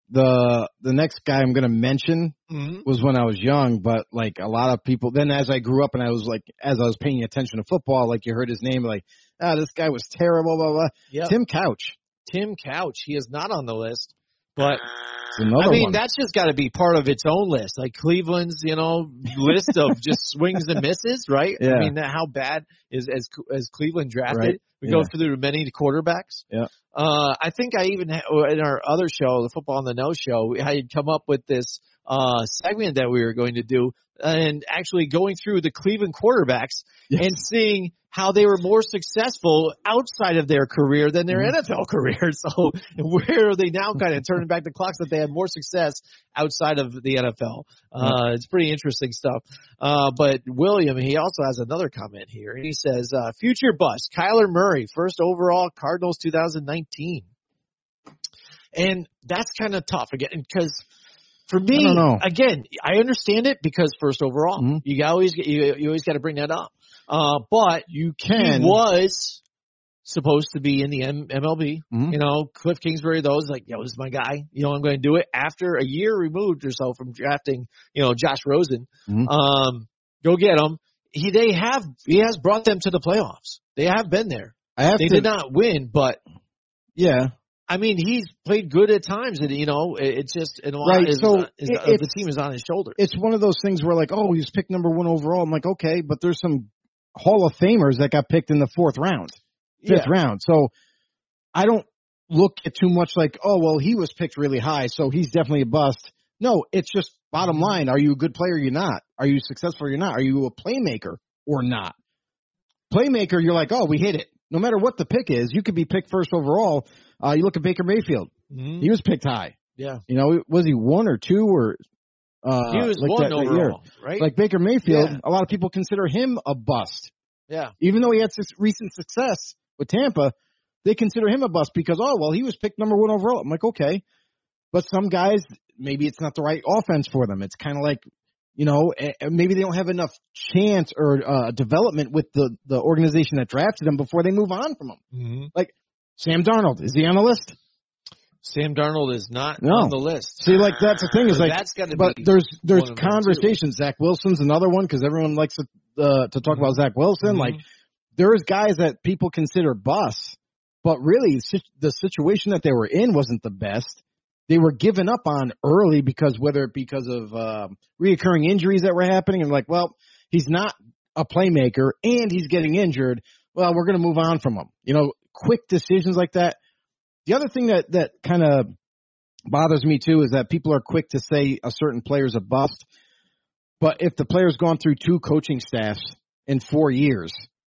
the the next guy I'm going to mention Mm-hmm. was when I was young, but like a lot of people, then as I grew up and I was like, as I was paying attention to football, like you heard his name, like, ah, this guy was terrible, blah, blah. Yep. Tim Couch. Tim Couch. He is not on the list, but It's another I mean, one. that's just got to be part of its own list, like Cleveland's, you know, list of just swings and misses, right? Yeah. I mean, how bad is as as Cleveland drafted? Right. We Yeah. go through many quarterbacks. Yeah. Uh, I think I even ha- in our other show, the Football on the Nose show, we had come up with this uh segment that we were going to do, and actually going through the Cleveland quarterbacks Yes. and seeing how they were more successful outside of their career than their Mhm. N F L career. So where are they now kind of turning back the clocks that they had more success outside of the N F L? Uh, it's pretty interesting stuff. Uh, but William, he also has another comment here. And he says, uh, future bust, Kyler Murray, first overall, Cardinals two thousand nineteen. And that's kind of tough again, because for me, I don't know. again, I understand it because first overall, Mhm. you always get, you, you always got to bring that up. Uh, but You can. he was supposed to be in the M- MLB. Mhm. You know, Cliff Kingsbury, those like, yo, this is my guy. You know, I'm going to do it after a year removed or so from drafting, you know, Josh Rosen. Mhm. Um, go get him. He, they have, he has brought them to the playoffs. They have been there. I have They to, did not win, but yeah. I mean, he's played good at times, and you know, it- it's just and a lot Right, is, so is, it- uh, the it's- team is on his shoulders. It's one of those things where like, oh, he was picked number one overall. I'm like, okay, but there's some Hall of Famers that got picked in the fourth round, fifth Yeah. round. So I don't look at too much like, oh, well, he was picked really high, so he's definitely a bust. No, it's just bottom line. Are you a good player or you're not? Are you successful or you're not? Are you a playmaker or not? Playmaker, you're like, oh, we hit it. No matter what the pick is, you could be picked first overall. Uh, you look at Baker Mayfield. Mhm. He was picked high. Yeah, You know, was he one or two or uh, he was like one that, that year? overall, right? Like Baker Mayfield, Yeah. a lot of people consider him a bust. yeah, Even though he had this recent success with Tampa, they consider him a bust because, oh, well, he was picked number one overall. I'm like, okay. But some guys, maybe it's not the right offense for them. It's kind of like, you know, eh, maybe they don't have enough chance or uh, development with the, the organization that drafted them before they move on from them. mm-hmm. Like Sam Darnold, is he on the list? Sam Darnold is not No. on the list. See, like that's the thing is like, that's got to but be. there's there's one of them, conversations. Zach Wilson's another one because everyone likes to uh, to talk Mhm. about Zach Wilson. Mhm. Like there's guys that people consider busts, but really si- the situation that they were in wasn't the best. They were given up on early because whether it because of uh, reoccurring injuries that were happening, and like, well, he's not a playmaker and he's getting injured. Well, we're going to move on from him. You know, quick decisions like that. The other thing that, that kind of bothers me too is that people are quick to say a certain player's a bust. But if the player's gone through two coaching staffs in four years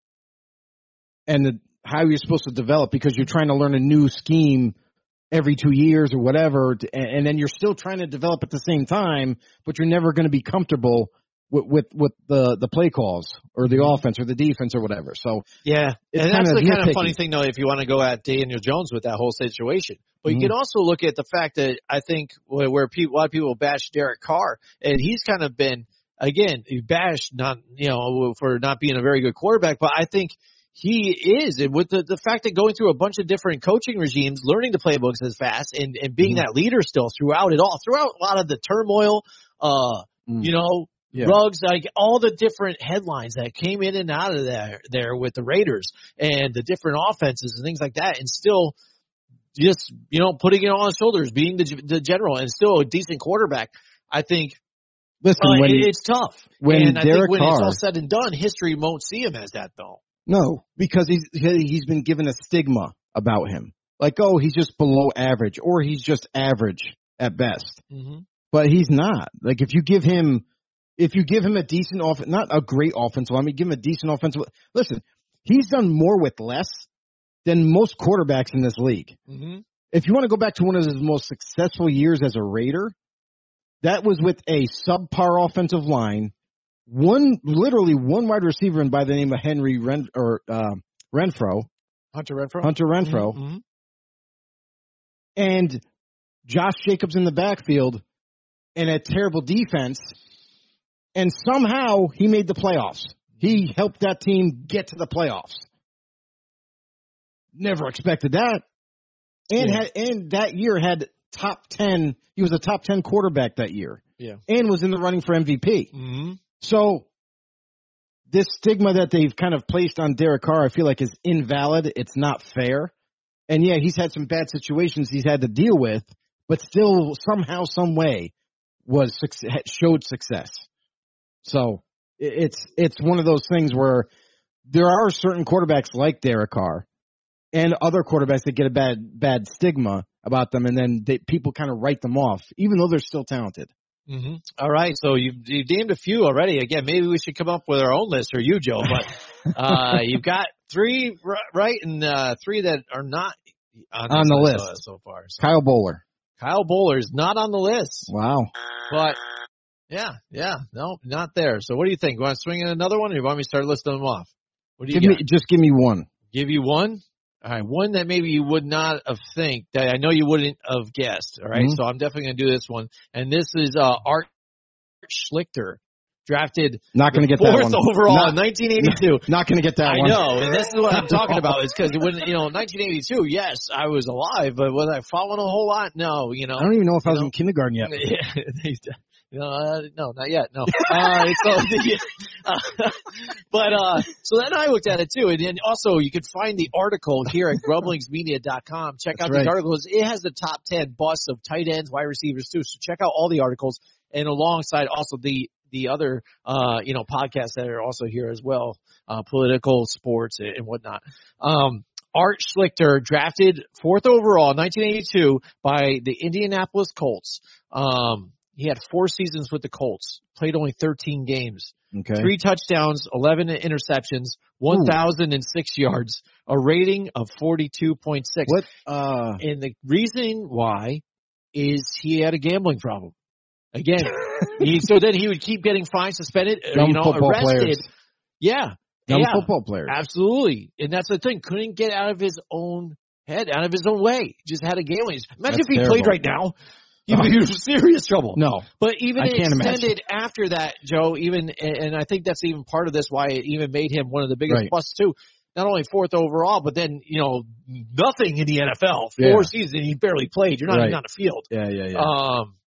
and the, how you're supposed to develop because you're trying to learn a new scheme every two years or whatever, and, and then you're still trying to develop at the same time, but you're never going to be comfortable with, with, with the, the play calls or the offense or the defense or whatever. So Yeah, It's and that's kind the of kind of nitpicky. funny thing, though, if you want to go at Daniel Jones with that whole situation. But Mhm. you can also look at the fact that I think where, where people, a lot of people bash Derek Carr, and he's kind of been, again, he bashed not, you know, for not being a very good quarterback, but I think he is, and with the, the fact that going through a bunch of different coaching regimes, learning the playbooks as fast, and, and being Mhm. that leader still throughout it all, throughout a lot of the turmoil, uh, Mm. you know, Yeah. Ruggs, like all the different headlines that came in and out of there, there with the Raiders and the different offenses and things like that, and still just, you know, putting it on his shoulders, being the, the general and still a decent quarterback. I think listen, uh, when, it- it's tough. when and I Derek think when it's Carr- all said and done, history won't see him as that, though. No, because he's he's been given a stigma about him. Like, oh, he's just below average or he's just average at best. Mm-hmm. But he's not. Like if you give him if you give him a decent off not a great offensive, I mean give him a decent offensive. Listen, he's done more with less than most quarterbacks in this league. Mm-hmm. If you want to go back to one of his most successful years as a Raider, that was with a subpar offensive line, one literally one wide receiver by the name of Henry Ren, or uh, Renfro, Hunter Renfrow. Hunter Renfro, Mm-hmm. and Josh Jacobs in the backfield, and a terrible defense, and somehow he made the playoffs. He helped that team get to the playoffs. Never expected that, and Yeah. had and that year had top ten. He was a top ten quarterback that year. Yeah. And was in the running for M V P. Mm-hmm. So this stigma that they've kind of placed on Derek Carr, I feel like is invalid. It's not fair. And yeah, he's had some bad situations he's had to deal with, but still somehow, some way was showed success. So it's it's one of those things where there are certain quarterbacks like Derek Carr and other quarterbacks that get a bad bad stigma about them, and then they, people kind of write them off, even though they're still talented. Mm-hmm. All right, so you've, you've named a few already. Again, maybe we should come up with our own list, or you, Joe. But uh, you've got three right, and uh, three that are not on, on the list so, so far. So. Kyle Bowler. Kyle Bowler is not on the list. Wow. But yeah, yeah, no, not there. So what do you think? You want to swing in another one, or you want me to start listing them off? What do you give got? me just give me one. Give you one. All right, one that maybe you would not have think that I know you wouldn't have guessed. All right, mm-hmm. so I'm definitely going to do this one, and this is uh, Art Schlichter, drafted not going to get fourth that one. overall not, in nineteen eighty-two. Not going to get that I one. I know, and this is what I'm talking about. Is because when you know nineteen eighty-two, yes, I was alive, but was I following a whole lot? No, you know. I don't even know if I was know? in kindergarten yet. No, uh, no, not yet. No. Uh, so, uh, but, uh, so then I looked at it too. And then also you can find the article here at grumblings media dot com. Check That's out right. these articles. It has the top ten busts of tight ends, wide receivers too. So check out all the articles, and alongside also the, the other, uh, you know, podcasts that are also here as well, uh, political, sports, and whatnot. Um, Art Schlichter, drafted fourth overall in nineteen eighty-two by the Indianapolis Colts. Um, He had four seasons with the Colts, played only thirteen games, okay. three touchdowns, eleven interceptions, one thousand six yards, a rating of forty-two point six. What? Uh... And the reason why is he had a gambling problem. Again, he, so then he would keep getting fined, suspended, Dumb you know, football arrested. Players. Yeah. Dumb yeah, football players. Absolutely. And that's the thing. Couldn't get out of his own head, out of his own way. Just had a gambling. Imagine that's if he terrible. played right now. You'd be in serious trouble. No. But even I it can't extended imagine. after that, Joe, even, and I think that's even part of this, why it even made him one of the biggest right. busts too. Not only fourth overall, but then, you know, nothing in the N F L. Four yeah. seasons, he barely played. You're not right. even on the field. Yeah, yeah, yeah. Um,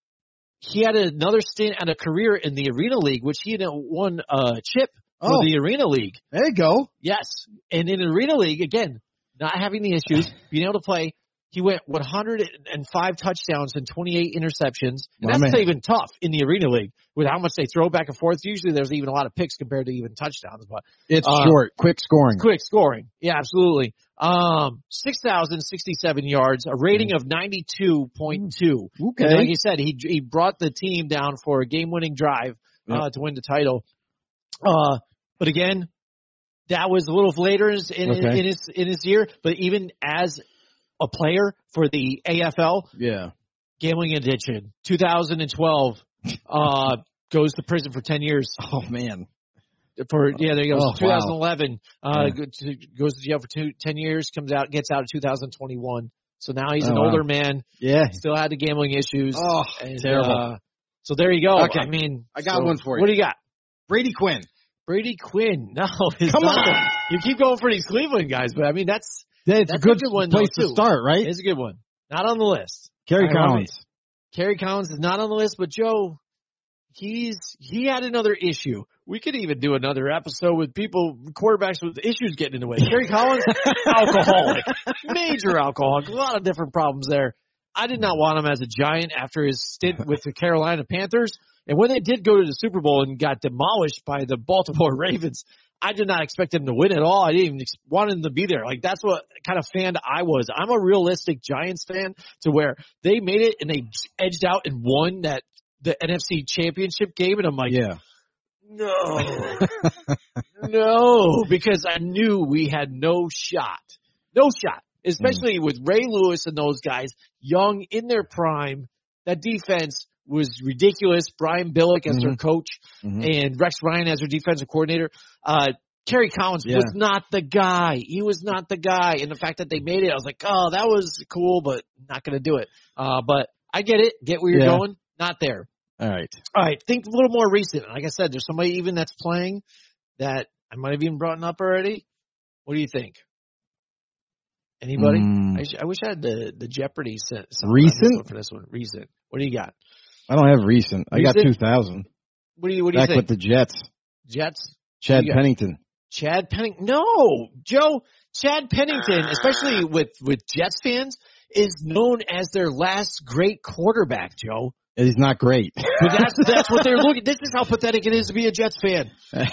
he had another stint and a career in the Arena League, which he had won a chip for oh. the Arena League. There you go. Yes. And in the Arena League, again, not having the issues, being able to play, he went one hundred five touchdowns and twenty-eight interceptions. And My that's man. not even tough in the Arena League with how much they throw back and forth. Usually there's even a lot of picks compared to even touchdowns. But It's uh, short, quick scoring. Quick scoring. Yeah, absolutely. Um, six thousand sixty-seven yards, a rating of ninety-two point two. Okay. And like you said, he he brought the team down for a game-winning drive uh, yep. to win the title. Uh, but again, that was a little later in his, in, okay. in his in his year. But even as a player for the A F L, yeah, gambling addiction. two thousand twelve, uh, goes to prison for ten years. Oh man. For yeah, there you go. Oh, twenty eleven, wow. uh, yeah. goes to jail for two, ten years. Comes out, gets out in two thousand twenty-one. So now he's oh, an wow. older man. Yeah, still had the gambling issues. Oh, and, terrible. Uh, so there you go. Okay. I mean, I got so, one for you. What do you got? Brady Quinn. Brady Quinn. No, it's come not. on. You keep going for these Cleveland guys, but I mean that's yeah, it's that's a good, a good one place though, to too. start, right? It's a good one. Not on the list. Kerry Collins. Kerry Collins is not on the list, but Joe, he's he had another issue. We could even do another episode with people, quarterbacks with issues getting in the way. Kerry Collins, alcoholic, major alcoholic, a lot of different problems there. I did not want him as a Giant after his stint with the Carolina Panthers. And when they did go to the Super Bowl and got demolished by the Baltimore Ravens, I did not expect him to win at all. I didn't even want him to be there. Like, that's what kind of fan I was. I'm a realistic Giants fan to where they made it and they edged out and won that the N F C Championship game. And I'm like, yeah. no, no, because I knew we had no shot, no shot, especially mm. with Ray Lewis and those guys, young in their prime. That defense was ridiculous. Brian Billick as mm-hmm. their coach mm-hmm. and Rex Ryan as their defensive coordinator. Uh, Kerry Collins yeah. was not the guy. He was not the guy. And the fact that they made it, I was like, oh, that was cool, but not going to do it. Uh, but I get it. Get where you're yeah. going. Not there. All right. All right. Think a little more recent. Like I said, there's somebody even that's playing that I might have even brought up already. What do you think? Anybody? Mm. I, sh- I wish I had the, the Jeopardy set. Recent? For this one. Recent. What do you got? I don't have recent. I got Recent? two thousand. What do you, what do you Back think? with the Jets. Jets? Chad You got- Pennington. Chad Pennington. No, Joe, Chad Pennington, especially with, with Jets fans, is known as their last great quarterback, Joe. He's not great. But that's, that's what they're looking. This is how pathetic it is to be a Jets fan.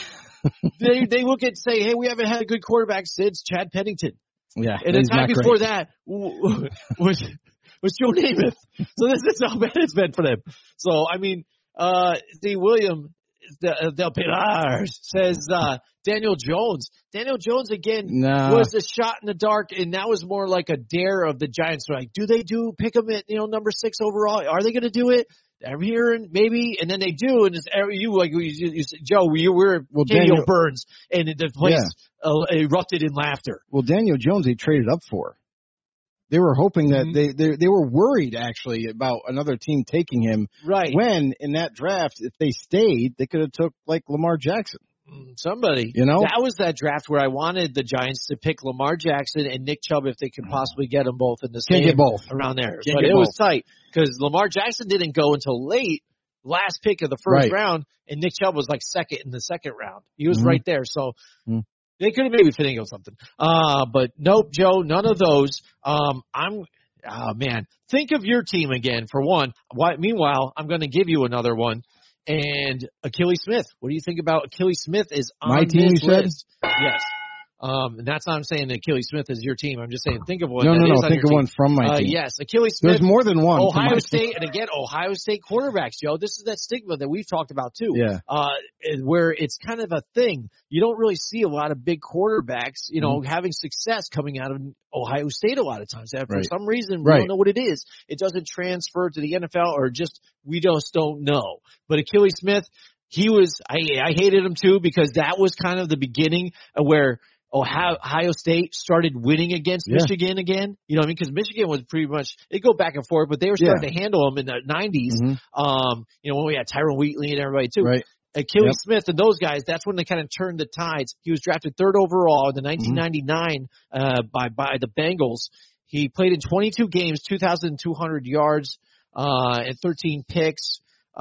They, they look at say, hey, we haven't had a good quarterback since Chad Pennington. Yeah. And the he's time not before great. that w- was, was Joe Namath. So this is how bad it's been for them. So, I mean, uh, see, William Del, Del Pilar says, uh, Daniel Jones. Daniel Jones, again, Nah. was a shot in the dark, and that was more like a dare of the Giants. Like, do they do pick him at, you know, number six overall? Are they going to do it? I'm hearing maybe, and then they do, and it's, you, like, you, you, Joe, you were Well, Daniel Daniel- Burns, and the place uh, erupted in laughter. Well, Daniel Jones, they traded up for. They were hoping that Mhm. they, they they were worried actually about another team taking him. Right. When in that draft, if they stayed, they could have took like Lamar Jackson. Somebody. You know? That was that draft where I wanted the Giants to pick Lamar Jackson and Nick Chubb if they could possibly get them both in the Can't same get both. around there. Can't but get it was both. tight because Lamar Jackson didn't go until late, last pick of the first Right. round, and Nick Chubb was like second in the second round. He was Mhm. right there. So Mhm. they could have maybe finagled something. Uh, but nope, Joe, none of those. Um, I'm, oh man, think of your team again for one. Why, meanwhile, I'm going to give you another one. And Achilles Smith. What do you think about Achilles Smith is on My team, this you said? list? Yes. Um, and that's not I'm saying that Achilles Smith is your team. I'm just saying think of one. No, that no, no. is on Think your of team. one from my Uh, team. yes, Achilles Smith. There's more than one. from Ohio my State, team. and again, Ohio State quarterbacks, Joe. This is that stigma that we've talked about too. Yeah. Uh, where it's kind of a thing. You don't really see a lot of big quarterbacks, you know, Mm-hmm. having success coming out of Ohio State a lot of times. And for Right. some reason, we Right. don't know what it is. It doesn't transfer to the N F L, or just we just don't know. But Achilles Smith, he was. I, I hated him too because that was kind of the beginning of where Ohio, Ohio State started winning against Yeah. Michigan again. You know what I mean? Because Michigan was pretty much, they go back and forth, but they were starting to handle them in the nineties. Mhm. Um, you know, when we had Tyrone Wheatley and everybody too. Right. Achilles Yep. Smith and those guys, that's when they kind of turned the tides. He was drafted third overall in the nineteen ninety-nine uh, by by the Bengals. He played in twenty-two games, two thousand two hundred yards, uh, and thirteen picks,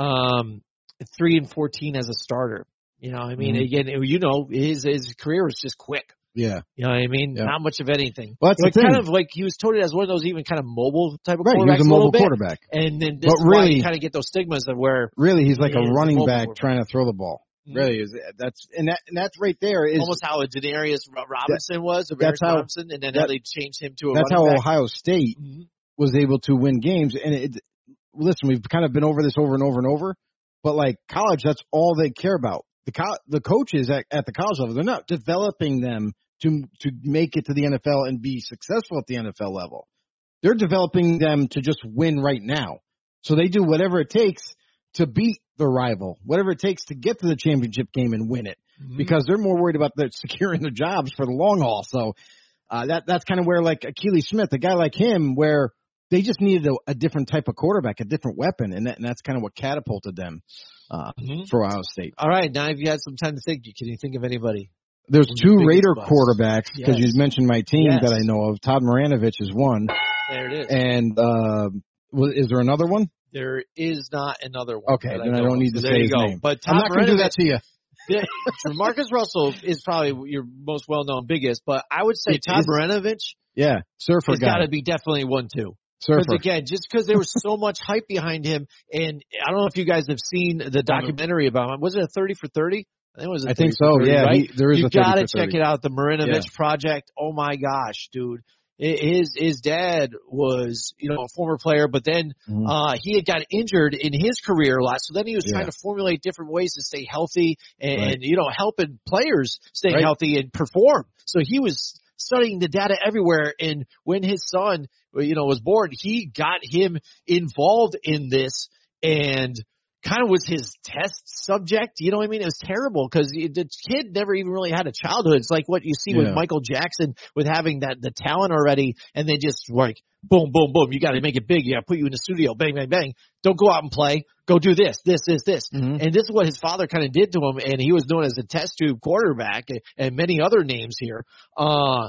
um, three and fourteen as a starter. You know, I mean, Mhm. again, you know, his his career was just quick. Yeah. You know what I mean? Yeah. Not much of anything. Well, that's like the thing. kind of like he was touted as one of those even kind of mobile type of Right. He quarterbacks was a mobile little bit. quarterback. And then this But is why really- you kind of get those stigmas of where Really, he's like He a is a running mobile back quarterback. trying to throw the ball. Mhm. Really is. That's and that and that's right there is almost how a Denarius Robinson was, a that's how- Robinson, and then how that- they changed him to a that's how running back. Ohio State Mhm. was able to win games. And it, listen, we've kind of been over this over and over and over, but like college, that's all they care about. The co- the coaches at, at the college level, they're not developing them to to make it to the N F L and be successful at the N F L level. They're developing them to just win right now. So they do whatever it takes to beat the rival, whatever it takes to get to the championship game and win it, Mhm. because they're more worried about their securing their jobs for the long haul. So uh, that that's kind of where like Achilles Smith, a guy like him, where they just needed a, a different type of quarterback, a different weapon, and, that, and that's kind of what catapulted them uh, Mhm. for Ohio State. All right, now if you had some time to think, can you think of anybody? There's Who's two the biggest Raider bust? quarterbacks because Yes. you mentioned my team Yes. that I know of. Todd Maranovich is one, There it is. and uh, was, is there another one? There is not another one. Okay, that then I know don't of. need to So say there you his go. name. But I'm Todd not going to do that Maranovich- to you. Yeah, Marcus Russell is probably your most well-known biggest, but I would say It Todd is- Maranovich Yeah, surfer has guy. got to be definitely one too. Surfer. Because again, just because there was so much hype behind him, and I don't know if you guys have seen the documentary about him. Was it a thirty for thirty? I think it was. A I think thirty for so. thirty, Yeah, right? he, there is You a thirty gotta for check thirty. it out, the Marinovich Yeah. Project. Oh my gosh, dude! I- His his dad was, you know, a former player, but then Mhm. uh he had got injured in his career a lot. So then he was Yeah. trying to formulate different ways to stay healthy and, Right. and you know, helping players stay Right. healthy and perform. So he was studying the data everywhere. And when his son, you know, was born, he got him involved in this and kind of was his test subject. You know what I mean? It was terrible because the kid never even really had a childhood. It's like what you see with Yeah. Michael Jackson with having that, the talent already. And they just like, boom, boom, boom. You got to make it big. You got to put you in the studio. Bang, bang, bang. Don't go out and play. Go do this, this, this, this. Mhm. And this is what his father kind of did to him. And he was known as a test tube quarterback and, and many other names here. Uh,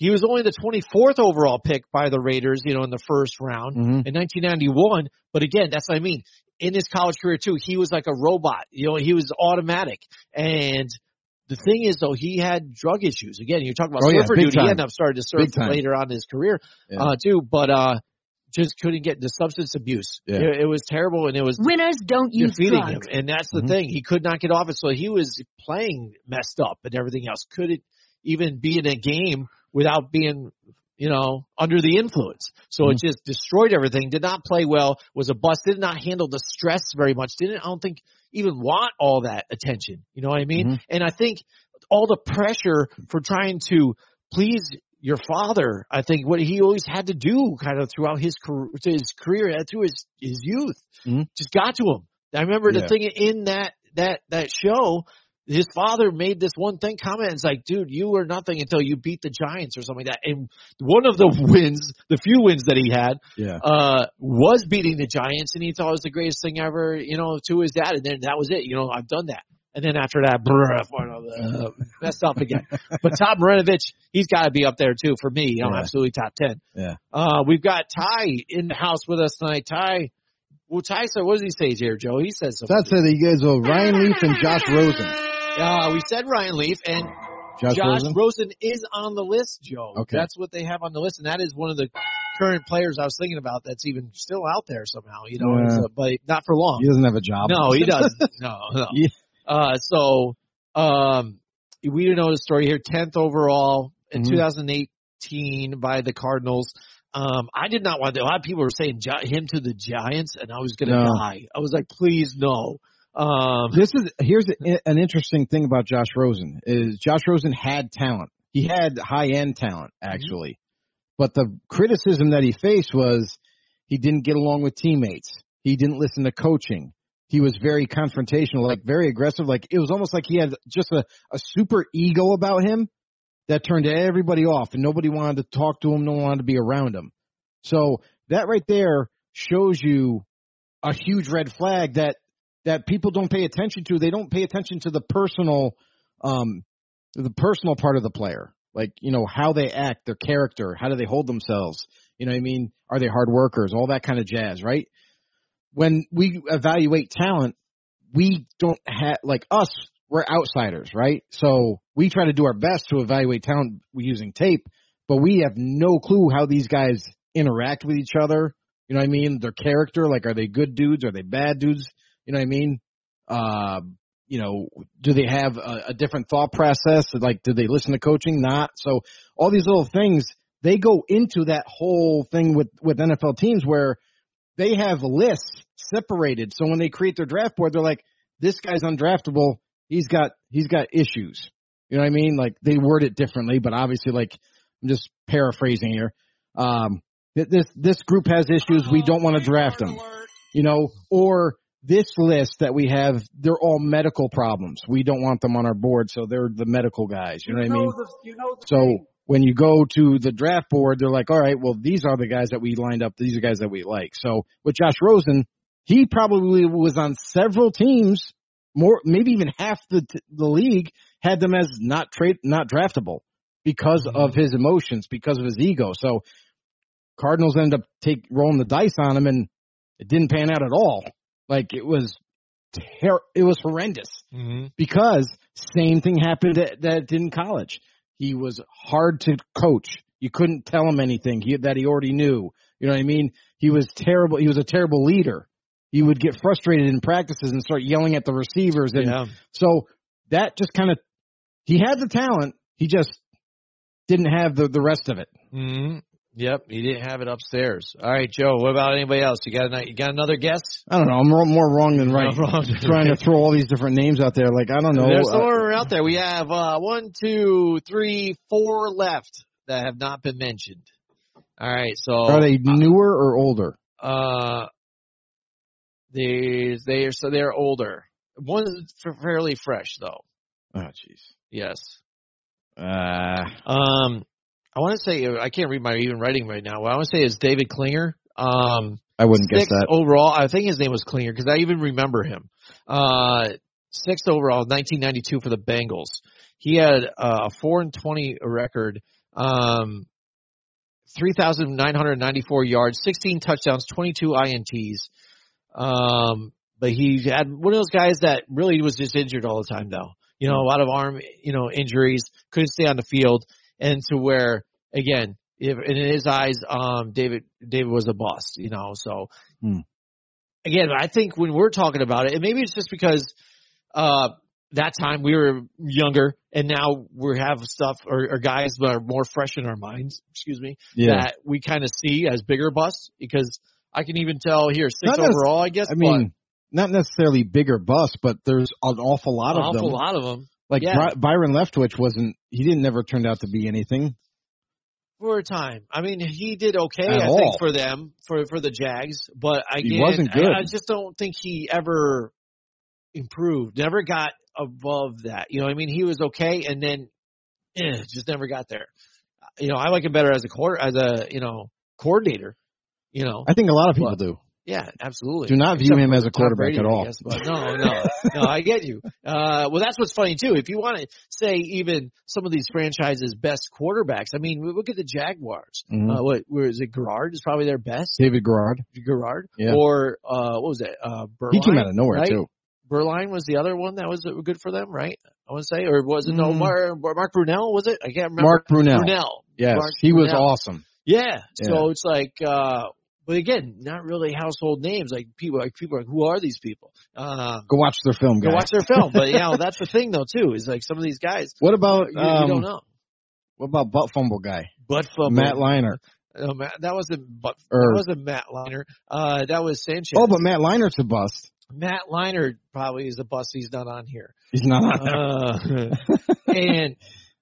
he was only the twenty-fourth overall pick by the Raiders, you know, in the first round Mhm. in nineteen ninety-one. But again, that's what I mean. In his college career too, he was like a robot. You know, he was automatic. And the thing is, though, he had drug issues. Again, you're talking about Oh, yeah, surfer big dude. time. He ended up starting to surf Big time. later on in his career, Yeah. uh, too. But uh, just couldn't get the substance abuse. Yeah. It, it was terrible, and it was Winners don't use defeating drugs. him. And that's the Mhm. thing. He could not get off it. So he was playing messed up and everything else. Couldn't even be in a game without being, you know, under the influence. So Mhm. it just destroyed everything. Did not play well. Was a bust. Did not handle the stress very much. Didn't, I don't think, even want all that attention. You know what I mean? Mhm. And I think all the pressure for trying to please your father, I think what he always had to do kind of throughout his career, his career, through his, his youth, Mhm. just got to him. I remember the Yeah. thing in that, that, that show, his father made this one thing comment. And it's like, dude, you were nothing until you beat the Giants or something like that. And one of the wins, the few wins that he had, Yeah. uh, was beating the Giants, and he thought it was the greatest thing ever, you know, to his dad. And then that was it. You know, I've done that. And then after that, brr, uh, messed up again. But Tom Marinovich, he's got to be up there too for me. You know, Yeah. absolutely top ten. Yeah. Uh, we've got Ty in the house with us tonight. Ty, well, Ty said, what does he say here, Joe? He says something. That's it. You guys, uh, Ryan Leaf and Josh Rosen. Uh, we said Ryan Leaf, and Josh, Josh Rosen. Rosen is on the list, Joe. Okay. That's what they have on the list, and that is one of the current players I was thinking about that's even still out there somehow, you know, Yeah. it's, uh, but not for long. He doesn't have a job. No, he doesn't. No, no. Yeah. Uh, so, um, we didn't know the story here. tenth overall in Mhm. two thousand eighteen by the Cardinals. Um, I did not want to, a lot of people were saying Gi- him to the Giants, and I was going to No. die. I was like, please no. Um, This is here's a, an interesting thing about Josh Rosen is Josh Rosen had talent. He had high end talent actually, but the criticism that he faced was he didn't get along with teammates. He didn't listen to coaching. He was very confrontational, like very aggressive. Like it was almost like he had just a, a super ego about him that turned everybody off, and nobody wanted to talk to him. No one wanted to be around him. So that right there shows you a huge red flag that. that people don't pay attention to. They don't pay attention to the personal, um, the personal part of the player. Like, you know, how they act, their character, how do they hold themselves? You know what I mean? Are they hard workers? All that kind of jazz, right? When we evaluate talent, we don't have, like us, we're outsiders, right? So we try to do our best to evaluate talent using tape, but we have no clue how these guys interact with each other. You know what I mean? Their character, like, are they good dudes? Are they bad dudes? You know what I mean? Uh, you know, do they have a, a different thought process? Like, do they listen to coaching? Not. So all these little things, they go into that whole thing with, with N F L teams where they have lists separated. So when they create their draft board, they're like, this guy's undraftable. He's got, he's got issues. You know what I mean? Like they word it differently, but obviously, like, I'm just paraphrasing here. Um, this, this group has issues. We don't want to draft them, you know, or this list that we have, they're all medical problems. We don't want them on our board, so they're the medical guys. You know what I mean? the, you know the So thing. when you go to the draft board, they're like, all right, well, these are the guys that we lined up. These are guys that we like. So with Josh Rosen, he probably was on several teams, more, maybe even half the the league had them as not trade, not draftable because Mm-hmm. of his emotions, because of his ego. So Cardinals end up take rolling the dice on him, and it didn't pan out at all. Like it was, ter- it was horrendous Mm-hmm. because same thing happened that, that did in college. He was hard to coach. You couldn't tell him anything he, that he already knew. You know what I mean? He was terrible. He was a terrible leader. He would get frustrated in practices and start yelling at the receivers. And Yeah. so that just kind of, he had the talent. He just didn't have the, the rest of it. Mm-hmm. Yep, he didn't have it upstairs. All right, Joe. What about anybody else? You got a, you got another guess? I don't know. I'm more, more wrong than right. No, wrong than Trying right. to throw all these different names out there. Like, I don't know. There's Uh, more out there. We have uh, one, two, three, four left that have not been mentioned. All right, so are they newer or older? Uh, they they are so they're older. One is f- fairly fresh though. Oh, jeez. Yes. Uh, Um, I want to say I can't read my even writing right now. What I want to say is David Klinger. Um, I wouldn't guess sixth that. overall. I think his name was Klinger because I even remember him. Uh, sixth overall, nineteen ninety-two for the Bengals. He had uh, a four and twenty record Um, three thousand nine hundred ninety-four yards, sixteen touchdowns, twenty-two I N Ts. Um, but he had one of those guys that really was just injured all the time, though. You know, a lot of arm, you know, injuries, couldn't stay on the field, and to where, again, if, in his eyes, um, David David was a bust, you know. So, hmm. again, I think when we're talking about it, and maybe it's just because uh, that time we were younger, and now we have stuff or, or guys that are more fresh in our minds. Excuse me, yeah. that we kind of see as bigger busts because. I can even tell here six not overall. I guess. I mean, not necessarily bigger bust, but there's an awful lot an of awful them. Awful lot of them. Like yeah. Bry- Byron Leftwich wasn't. He didn't never turned out to be anything for a time. I mean, he did okay. At I all. think for them for for the Jags, but again, he wasn't good. I, I just don't think he ever improved. Never got above that. You know, what I mean, he was okay, and then eh, just never got there. You know, I like him better as a quarter as a you know coordinator. You know, I think a lot of people but, do. Yeah, absolutely. Do not view Except him as a quarterback Brady, at all. I guess, but no, no, no, I get you. Uh, well, that's what's funny too. If you want to say even some of these franchises' best quarterbacks, I mean, look at the Jaguars. Mm-hmm. Uh, what, where is it? Garrard is probably their best. David Garrard. Garrard. Yeah. Or, uh, what was it? Uh, Berline, he came out of nowhere right? too. Berline was the other one that was good for them, right? I want to say, or was it no, mm. Mark, Mark Brunell, was it? I can't remember. Mark Brunell. Brunell. Yes. Mark he Brunell. was awesome. Yeah. yeah. So it's like, uh, but again, not really household names. Like people, like people are like, who are these people? Uh, go watch their film, guys. Go watch their film. But you know, that's the thing though too. Is like some of these guys. What about you, um, you don't know? What about butt fumble guy? Butt fumble. Matt Leinart. Uh, Matt, that wasn't but or, that wasn't Matt Leinart. Uh, that was Sanchez. Oh, but Matt Leinart's a bust. Matt Leinart probably is a bust. He's not on here. He's not on. Uh, and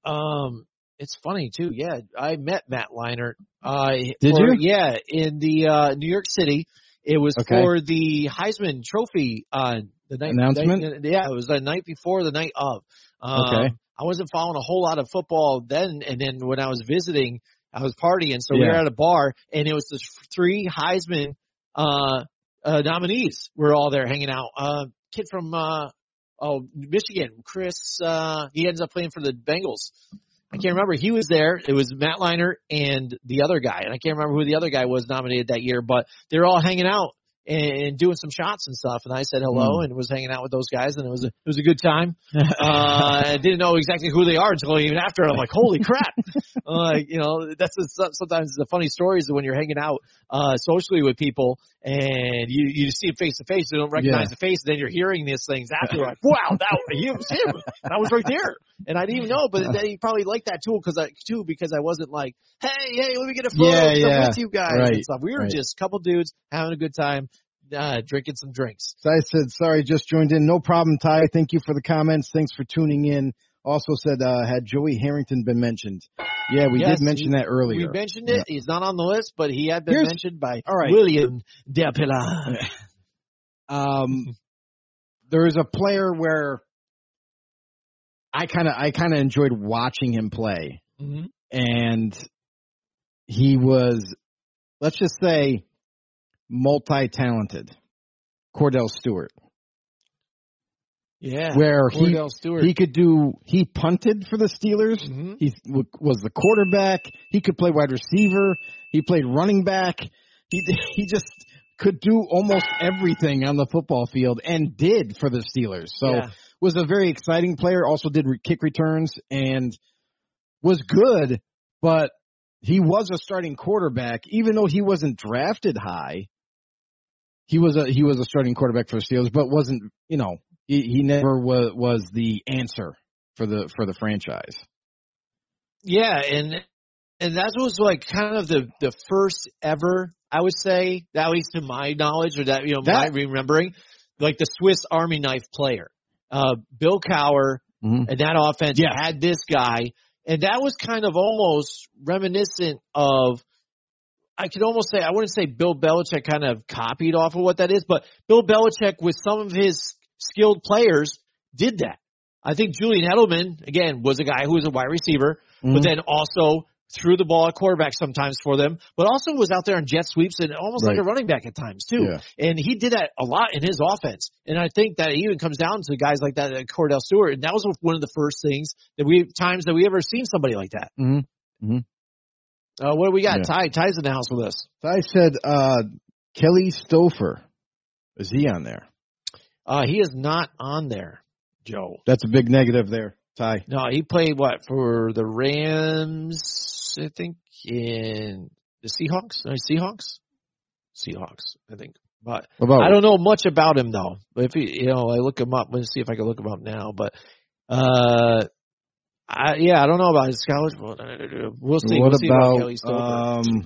um. It's funny too. Yeah, I met Matt Leinart. Uh, Did for, you? Yeah, in the uh, New York City. It was okay. for the Heisman Trophy uh, the night announcement. Night, yeah, it was the night before, the night of. Um, okay. I wasn't following a whole lot of football then, and then when I was visiting, I was partying. So yeah. we were at a bar, and it was the three Heisman uh, uh, nominees were all there hanging out. Uh, kid from uh, oh Michigan, Chris. Uh, he ends up playing for the Bengals. I can't remember. He was there. It was Matt Leinart and the other guy. And I can't remember who the other guy was nominated that year, but they were all hanging out and doing some shots and stuff. And I said hello mm. and was hanging out with those guys. And it was a, it was a good time. uh, I didn't know exactly who they are until even after. I'm like, holy crap. Like, you know, that's a, sometimes the funny stories when you're hanging out, uh, socially with people and you, you see them face to face. You don't recognize yeah. the face. And then you're hearing these things after. You're like, wow, that was him. That was right there. And I didn't even know, but then he probably liked that too, because I too because I wasn't like, hey, hey, let me get a photo yeah, yeah. with you guys right. and stuff. We were right. just a couple dudes having a good time, uh, drinking some drinks. So I said, sorry, just joined in. No problem, Ty. Thank you for the comments. Thanks for tuning in. Also said, uh, had Joey Harrington been mentioned? Yeah, we yes, did mention we, that earlier. We mentioned it. Yeah. He's not on the list, but he had been Here's, mentioned by all right. William Depila. um, there is a player where I kind of I kind of enjoyed watching him play, mm-hmm. and he was, let's just say, multi-talented. Cordell Stewart. Yeah, where Cordell he Stewart. he could do he punted for the Steelers. Mm-hmm. He w- was the quarterback. He could play wide receiver. He played running back. He he just could do almost everything on the football field and did for the Steelers. So yeah. was a very exciting player. Also did re- kick returns and was good, but he was a starting quarterback, even though he wasn't drafted high. He was a he was a starting quarterback for the Steelers, but wasn't you know. He, he never was, was the answer for the for the franchise. Yeah, and and that was like kind of the, the first ever, I would say, at least to my knowledge or that you know that, my remembering, like the Swiss Army knife player, uh, Bill Cowher, mm-hmm. and that offense yeah. had this guy, and that was kind of almost reminiscent of. I could almost say I wouldn't say Bill Belichick kind of copied off of what that is, but Bill Belichick with some of his skilled players did that. I think Julian Edelman, again, was a guy who was a wide receiver, mm-hmm. but then also threw the ball at quarterback sometimes for them, but also was out there on jet sweeps and almost right. like a running back at times too. Yeah. And he did that a lot in his offense. And I think that even comes down to guys like that, like Cordell Stewart. And that was one of the first things that we, times that we ever seen somebody like that. Mm-hmm. Mm-hmm. Uh, what do we got? Yeah. Ty, Ty's in the house with us. I said uh, Kelly Stouffer. Is he on there? Uh, he is not on there, Joe. That's a big negative there, Ty. No, he played what for the Rams? I think in the Seahawks. No, Seahawks. Seahawks, I think. But About, I don't know much about him though. But if he, you know, I look him up. Let's see if I can look him up now. But uh, I, yeah, I don't know about his college. We'll see. What we'll see about, about Kelly Stouffer. um,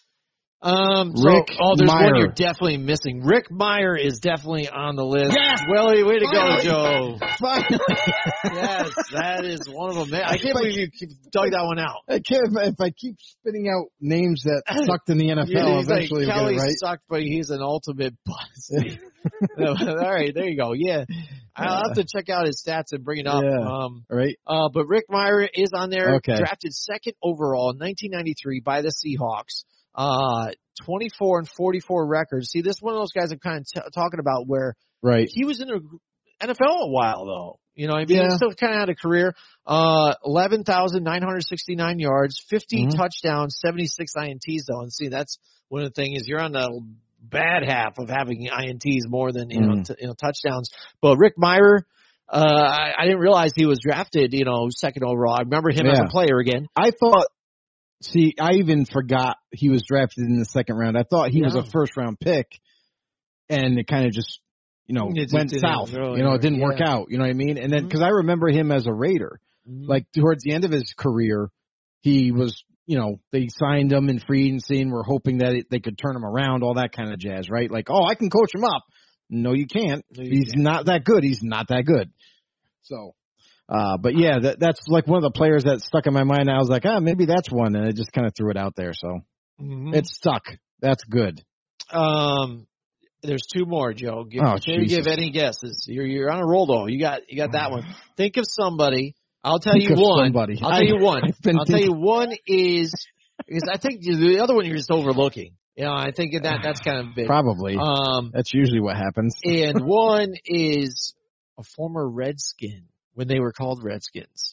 Um, so, Rick oh, there's Meyer. one you're definitely missing. Rick Meyer is definitely on the list. Yes! Willie, way to Finally! go, Joe. Finally. Yes, that is one of them. Man, I can't believe you keep dug that one out. I can't, if, if I keep spitting out names that sucked in the N F L, Yeah, he's eventually like, we'll Kelly get it right. sucked, but he's an ultimate bust. All right, there you go. Yeah. I'll have to check out his stats and bring it up. Yeah. Um, Right. uh, but Rick Meyer is on there. Okay. Drafted second overall in nineteen ninety-three by the Seahawks. Uh, twenty-four and forty-four records. See, this is one of those guys I'm kind of t- talking about where Right. he was in the N F L a while though. You know, I mean, Yeah. he still kind of had a career. Uh, eleven thousand nine hundred sixty-nine yards, fifty Mhm. touchdowns, seventy-six I N Ts though. And see, that's one of the things is you're on the bad half of having I N Ts more than, you know, Mhm. t- you know, touchdowns. But Rick Meyer, uh, I, I didn't realize he was drafted, you know, second overall. I remember him as Yeah. a player again. I thought, see, I even forgot he was drafted in the second round. I thought he was Yeah. a first round pick, and it kind of just, you know, It just went didn't south. go You know, it didn't anywhere. work out. You know what I mean? And then, Mhm. because I remember him as a Raider, Mhm. like towards the end of his career, he was, you know, they signed him in free agency and were hoping that it, they could turn him around, all that kind of jazz, right? Like, oh, I can coach him up. No, you can't. No, you He's can't. not that good. He's not that good. So, uh, but yeah, that, that's like one of the players that stuck in my mind. I was like, ah, maybe that's one. And I just kind of threw it out there. So Mhm. it stuck. That's good. Um, there's two more, Joe. Give, Oh, can you Jesus. give any guesses? You're you're on a roll though. You got you got that one. Think of somebody. I'll tell Think you of one. somebody. I'll tell you I- one. I've been I'll tell you thinking- one is because I think the other one you're just overlooking. You know, I think that that's kind of big. Probably. Um, That's usually what happens. and one is a former Redskin when they were called Redskins.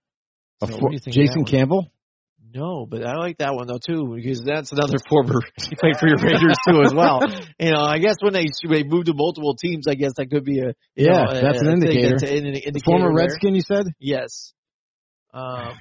A So fo- what do you think of Jason that one? Campbell? No, but I like that one though too because that's another former. He played for your Raiders too as well. You know, I guess when they they moved to multiple teams, I guess that could be a you Yeah, know, a- that's an a thing indicator. that's an indicator Former there. Redskin, you said? Yes. Um.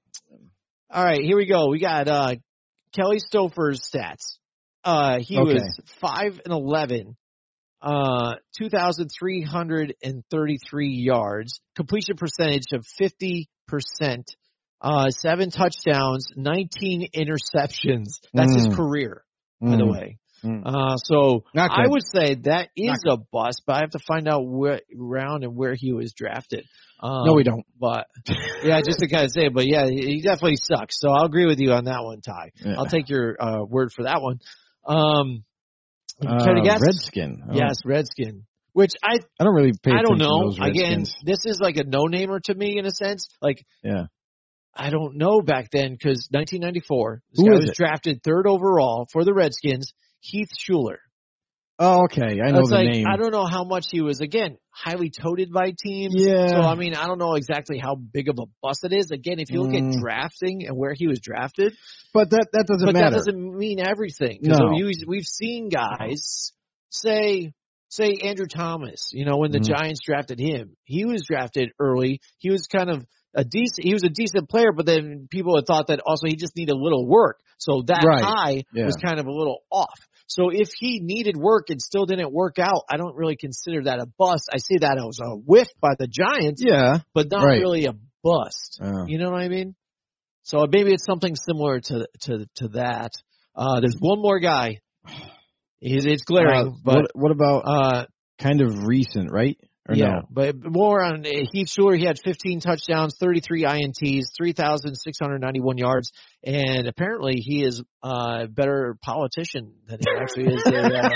All right, here we go. We got uh, Kelly Stouffer's stats. Uh, he Okay. was five and eleven, uh, two thousand three hundred and thirty-three yards, completion percentage of fifty percent. Uh, seven touchdowns, nineteen interceptions. That's his Mm. career, by the Mm. way. Mm. Uh, so Not I good. would say that is Not a bust, but I have to find out where round and where he was drafted. Um, No, we don't. But yeah, just to kind of say, it, but yeah, he he definitely sucks. So I'll agree with you on that one, Ty. Yeah. I'll take your uh, word for that one. Um, Uh, can I guess? Redskin. I don't- Yes, Redskin. Which I I don't really pay I don't attention to know. those Again, Redskins. this is like a no-namer to me in a sense. Like Yeah. I don't know back then because nineteen ninety-four, this Who guy is was it? drafted third overall for the Redskins. Heath Schuler. Oh, okay. I know It's the like, name. I don't know how much he was, again, highly touted by teams. Yeah. So, I mean, I don't know exactly how big of a bust it is. Again, if you look Mm. at drafting and where he was drafted, But that, that doesn't but matter. that doesn't mean everything. 'Cause No. we- We've seen guys say, say Andrew Thomas, you know, when the Mhm. Giants drafted him, he was drafted early. He was kind of a decent, he was a decent player, but then people had thought that also he just needed a little work. So that Right. high Yeah. was kind of a little off. So if he needed work and still didn't work out, I don't really consider that a bust. I see that as a whiff by the Giants, Yeah. but not Right. really a bust. Oh. You know what I mean? So maybe it's something similar to to to that. Uh, there's one more guy. It's, it's glaring, Uh, but what, what about uh, kind of recent, right? Or yeah, no? but more on uh, Heath Schuler. He had fifteen touchdowns, thirty-three I N Ts, three thousand six hundred ninety-one yards, and apparently he is a better politician than he actually is a, uh,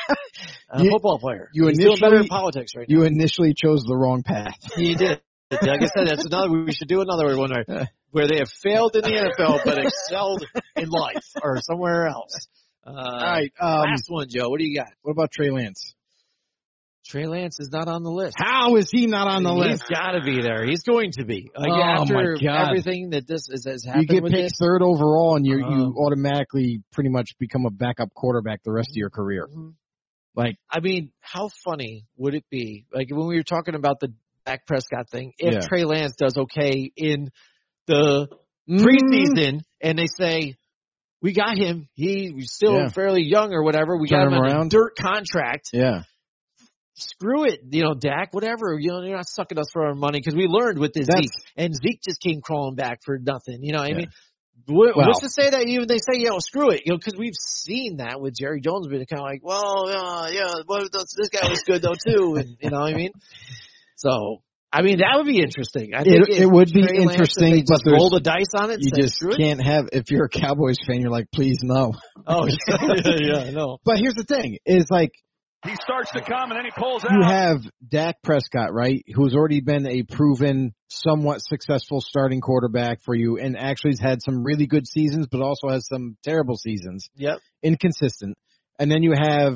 a You- football player. you He's doing better in initially- politics right You initially chose the wrong path. now. He did. Like I said, that's another. We should do another one where, where they have failed in the N F L but excelled in life or somewhere else. Uh, All right. Um, last one, Joe. What do you got? what about Trey Lance? Trey Lance is not on the list. How is he not on the He's list? He's got to be there. He's going to be. Like, oh after my God. everything that this is, has happened you get with picked this, third overall, and you um, you automatically pretty much become a backup quarterback the rest of your career. Mm-hmm. Like, I mean, how funny would it be? Like when we were talking about the Dak Prescott thing, if yeah. Trey Lance does okay in the mm-hmm. preseason, and they say, we got him. He's still yeah. fairly young or whatever. We Turn got him, him on around. a dirt contract. Yeah. Screw it, you know, Dak, whatever. You know, you're not sucking us for our money because we learned with this That's, Zeke, and Zeke just came crawling back for nothing. You know what yeah. I mean? What, well, what's to say that even they say, yeah, well, screw it, you know, because we've seen that with Jerry Jones being kind of like, well, uh, yeah, well, this guy was good though too, and you know what I mean? So, I mean, that would be interesting. I think it, it would be Trey interesting, Lance, but just roll the dice on it. You say, just screw can't it. have. If you're a Cowboys fan, you're like, please no. Oh yeah, yeah, I know. But here's the thing: is like. He starts to come, and then he pulls out. You have Dak Prescott, right, who's already been a proven, somewhat successful starting quarterback for you and actually has had some really good seasons, but also has some terrible seasons. Yep. Inconsistent. And then you have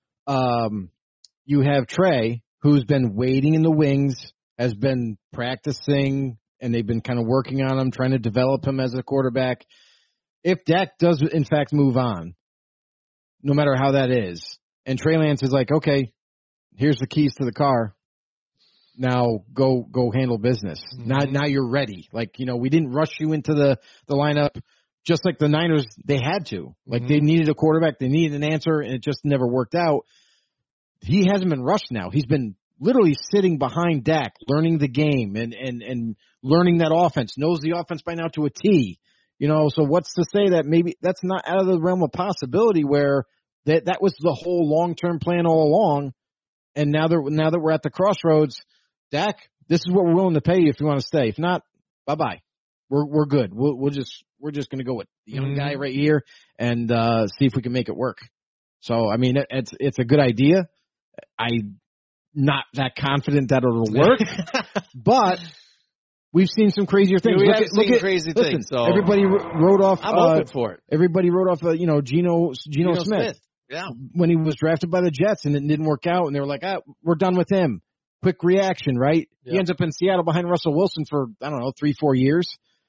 um, you have Trey, who's been waiting in the wings, has been practicing, and they've been kind of working on him, trying to develop him as a quarterback. If Dak does, in fact, move on, no matter how that is, and Trey Lance is like, okay, here's the keys to the car. Now go go handle business. Mm-hmm. Now now you're ready. Like, you know, we didn't rush you into the, the lineup just like the Niners, they had to. Like, mm-hmm. they needed a quarterback, they needed an answer, and it just never worked out. He hasn't been rushed now. He's been literally sitting behind Dak, learning the game and, and, and learning that offense, knows the offense by now to a T. You know, so what's to say that maybe that's not out of the realm of possibility where that, that was the whole long-term plan all along. And now that, now that we're at the crossroads, Dak, this is what we're willing to pay you if you want to stay. If not, bye-bye. We're, we're good. We'll, we'll just, we're just going to go with the young mm-hmm. guy right here and, uh, see if we can make it work. So, I mean, it, it's, it's a good idea. I'm not that confident that it'll work, but we've seen some crazier things. Yeah, we look have at, seen look at, crazy listen, things. So everybody wrote off. I'm uh, open for it. Everybody wrote off, uh, you know, Geno, Geno, Geno Smith. Smith. Yeah. When he was drafted by the Jets and it didn't work out, and they were like, ah, we're done with him. Quick reaction, right? Yep. He ends up in Seattle behind Russell Wilson for, I don't know, three, four years.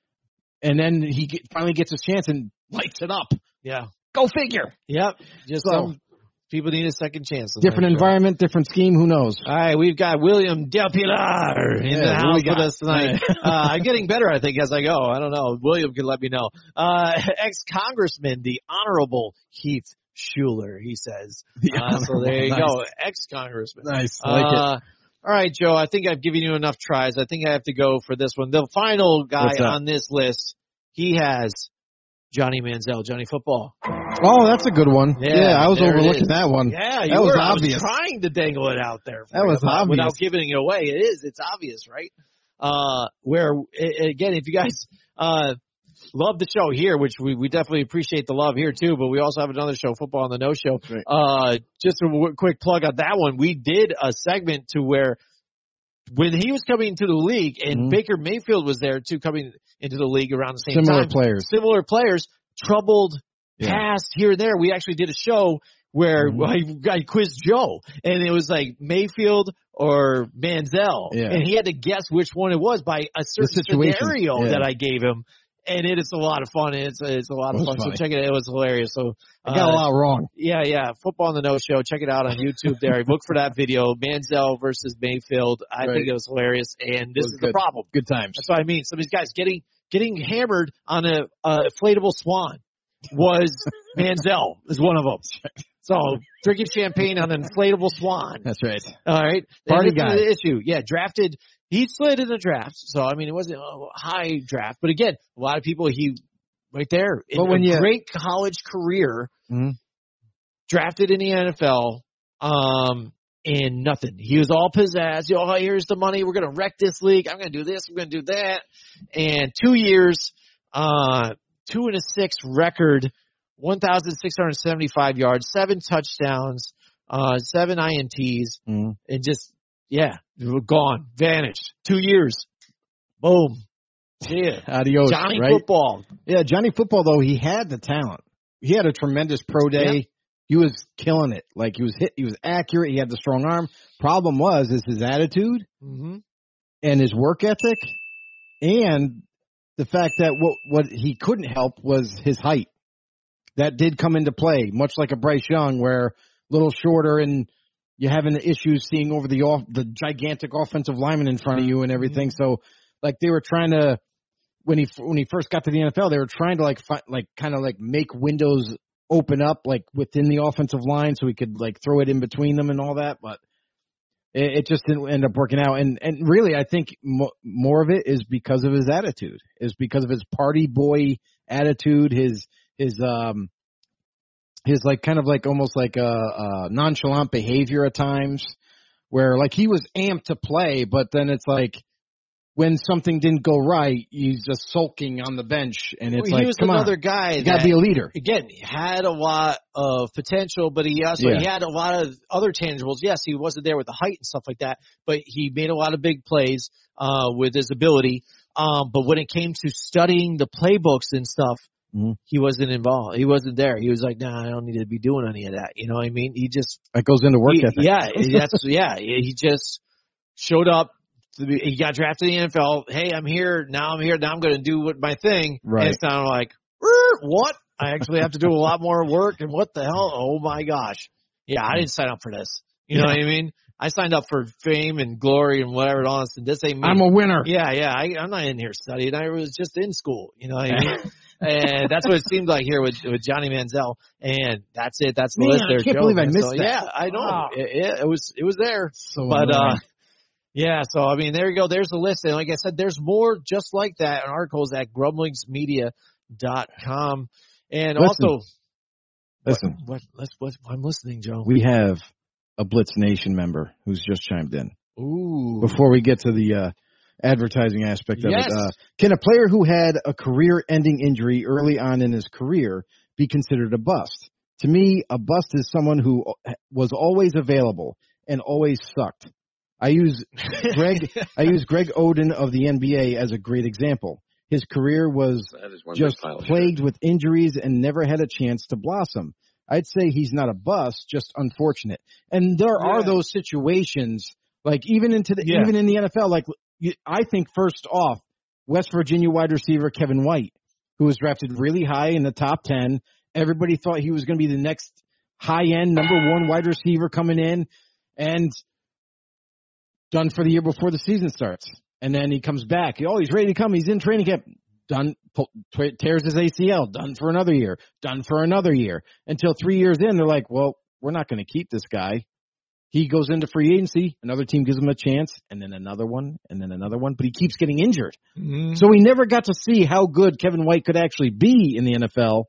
And then he get, finally gets his chance and lights it up. Yeah. Go figure. Yep. Just so, some people need a second chance. Different environment, sure. different scheme. Who knows? All right. We've got William Del Pilar in yeah, the house with us tonight. uh, I'm getting better, I think, as I go. I don't know. William can let me know. Uh, ex-congressman, the Honorable Heath Shuler, he says. The uh, so there you nice. go. Ex-congressman. Nice. I like uh, it. All right, Joe, I think I've given you enough tries. I think I have to go for this one. The final guy on this list, he has Johnny Manziel, Johnny Football. Oh, that's a good one. Yeah, yeah I was overlooking that one. Yeah, that you was were obvious. I was trying to dangle it out there. For that was about, obvious. Without giving it away. It is. It's obvious, right? Uh, where, again, if you guys uh, love the show here, which we, we definitely appreciate the love here too, but we also have another show, Football on the No Show. Right. Uh, just a w- quick plug on that one. We did a segment to where when he was coming into the league, and mm-hmm. Baker Mayfield was there too, coming into the league around the same Similar time. Similar players. Similar players, troubled yeah. past here and there. We actually did a show where mm-hmm. I, I quizzed Joe, and it was like Mayfield or Manziel, yeah. and he had to guess which one it was by a certain scenario yeah. that I gave him. And it is a lot of fun. It's it's a lot of fun. Funny. So check it out. It was hilarious. So I got uh, a lot wrong. Yeah, yeah. Football on the No Show. Check it out on YouTube there. Look for that video. Manziel versus Mayfield. I right. think it was hilarious. And this is good. the problem. Good times. That's what I mean. Some of these guys getting getting hammered on a, a inflatable swan was Manziel is one of them. So drinking champagne on an inflatable swan. That's right. All right. Party guy. The issue. Yeah, drafted. He slid in the draft, so I mean it wasn't a high draft, but again, a lot of people he right there in but when a you, great college career, mm-hmm. drafted in the N F L, um, and nothing. He was all pizzazz. Oh, here's the money. We're gonna wreck this league. I'm gonna do this. We're gonna do that. And two years, uh, two and a six record, one thousand six hundred seventy-five yards, seven touchdowns, uh, seven I N Ts, mm-hmm. and just. Yeah, gone, vanished. Two years. Boom. Yeah. Adios. Johnny right? Football. Yeah, Johnny Football, though, he had the talent. He had a tremendous pro day. He was killing it. Like he was hit. He was accurate. He had the strong arm. Problem was, is his attitude mm-hmm. and his work ethic, and the fact that what what he couldn't help was his height. That did come into play, much like a Bryce Young, where a little shorter and you're having issues seeing over the off the gigantic offensive lineman in front of you and everything. Mm-hmm. So, like they were trying to when he when he first got to the N F L, they were trying to like fi- like kind of like make windows open up like within the offensive line so he could like throw it in between them and all that, but it, it just didn't end up working out. And and really, I think mo- more of it is because of his attitude, is because of his party boy attitude, his his um his like kind of like almost like a, a nonchalant behavior at times, where like he was amped to play, but then it's like when something didn't go right, he's just sulking on the bench, and it's well, like, he was come another on, guy. you got to be a leader. Again, he had a lot of potential, but he also Yeah. he had a lot of other tangibles. Yes, he wasn't there with the height and stuff like that, but he made a lot of big plays uh, with his ability. Um, but when it came to studying the playbooks and stuff, mm-hmm. he wasn't involved. He wasn't there. He was like, "Nah, I don't need to be doing any of that." You know what I mean? He just That goes into work he, ethic. Yeah, that's yeah. He just showed up. He got drafted in the N F L. Hey, I'm here. Now I'm here. Now I'm going to do what my thing. Right. And it sounded like, what? I actually have to do a lot more work. And what the hell? Oh, my gosh. Yeah, I didn't sign up for this. You know Yeah. what I mean? I signed up for fame and glory and whatever it is. And this ain't me. I'm a winner. Yeah, yeah. I, I'm not in here studying. I was just in school. You know what I mean? And that's what it seemed like here with, with Johnny Manziel. And that's it. That's the Man, list I there, can't Joe. believe I And missed so, that. Yeah, I know. Wow. It, it, it was it was there. So but, annoying. uh, yeah, so, I mean, there you go. There's the list. And like I said, there's more just like that in articles at grumblings media dot com. And Listen. also, Listen, what, what, what, what, I'm listening, Joe. we have a Blitz Nation member who's just chimed in. Ooh. Before we get to the uh, advertising aspect of Yes. it, uh, can a player who had a career-ending injury early on in his career be considered a bust? To me, a bust is someone who was always available and always sucked. I use Greg. I use Greg Oden of the N B A as a great example. His career was just plagued with injuries and never had a chance to blossom. I'd say he's not a bust, just unfortunate. And there Yeah. are those situations, like even into the Yeah. even in the N F L. Like you, I think first off, West Virginia wide receiver Kevin White, who was drafted really high in the top ten. Everybody thought he was going to be the next high end number one wide receiver coming in, and done for the year before the season starts. And then he comes back. Oh, he's ready to come. He's in training camp. Done, tears his A C L. Done for another year. Done for another year. Until three years in, they're like, well, we're not going to keep this guy. He goes into free agency. Another team gives him a chance, and then another one, and then another one. But he keeps getting injured. Mm-hmm. So we never got to see how good Kevin White could actually be in the N F L.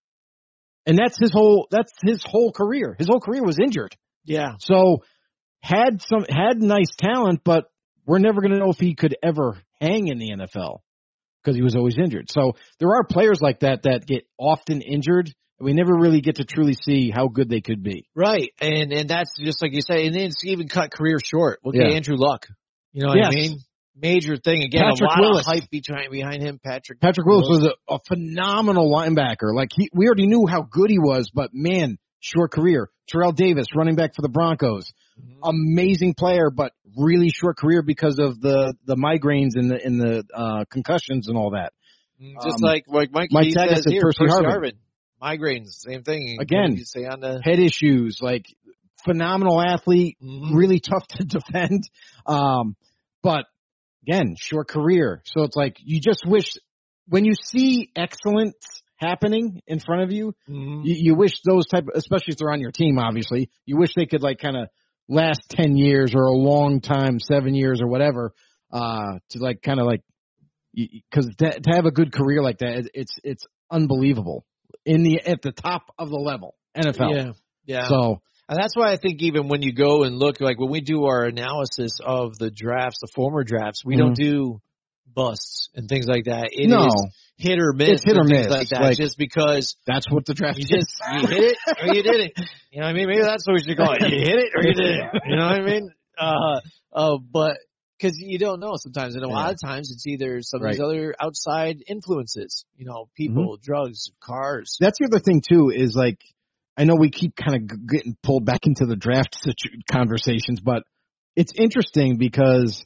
And that's his whole, that's his whole career. His whole career was injured. Yeah. So had some, had nice talent, but we're never going to know if he could ever hang in the N F L because he was always injured. So there are players like that that get often injured, and we never really get to truly see how good they could be. Right. And and that's just like you say, and then it's even cut career short. Look Yeah. at Andrew Luck. You know what Yes. I mean? Major thing. Again, Patrick a lot Willis. of hype behind, behind him. Patrick Patrick Willis was a, a phenomenal linebacker. Like he, we already knew how good he was, but man, short career. Terrell Davis, running back for the Broncos. Mm-hmm. Amazing player, but really short career because of the, the migraines and the, and the, uh, concussions and all that. Just Um, like, like Mike, Mike he Taggart says said here, Percy Percy Harvin. Harvin. Migraines, same thing. Again, You say on the, head issues, like phenomenal athlete, Mhm. really tough to defend. Um, but again, short career. So it's like, you just wish when you see excellence happening in front of you, Mhm. you, you wish those type, especially if they're on your team, obviously, you wish they could like kind of last ten years or a long time, seven years or whatever, uh, to like kind of like, because to have a good career like that, it's it's unbelievable in the at the top of the level N F L. Yeah. Yeah. So And that's why I think even when you go and look, like when we do our analysis of the drafts, the former drafts, we Mhm. don't do busts and things like that. It no, is hit or miss. It's hit or and things miss. like that. Like- just because that's what the draft you is. just you hit it or you didn't. You know what I mean? Maybe that's what we should call it. You hit it or you didn't. You know what I mean? Uh, uh, but because you don't know sometimes, and a lot Yeah. of times it's either some of Right. these other outside influences. You know, people, drugs, cars. That's the other thing too is like I know we keep kind of getting pulled back into the draft situ- conversations, but it's interesting because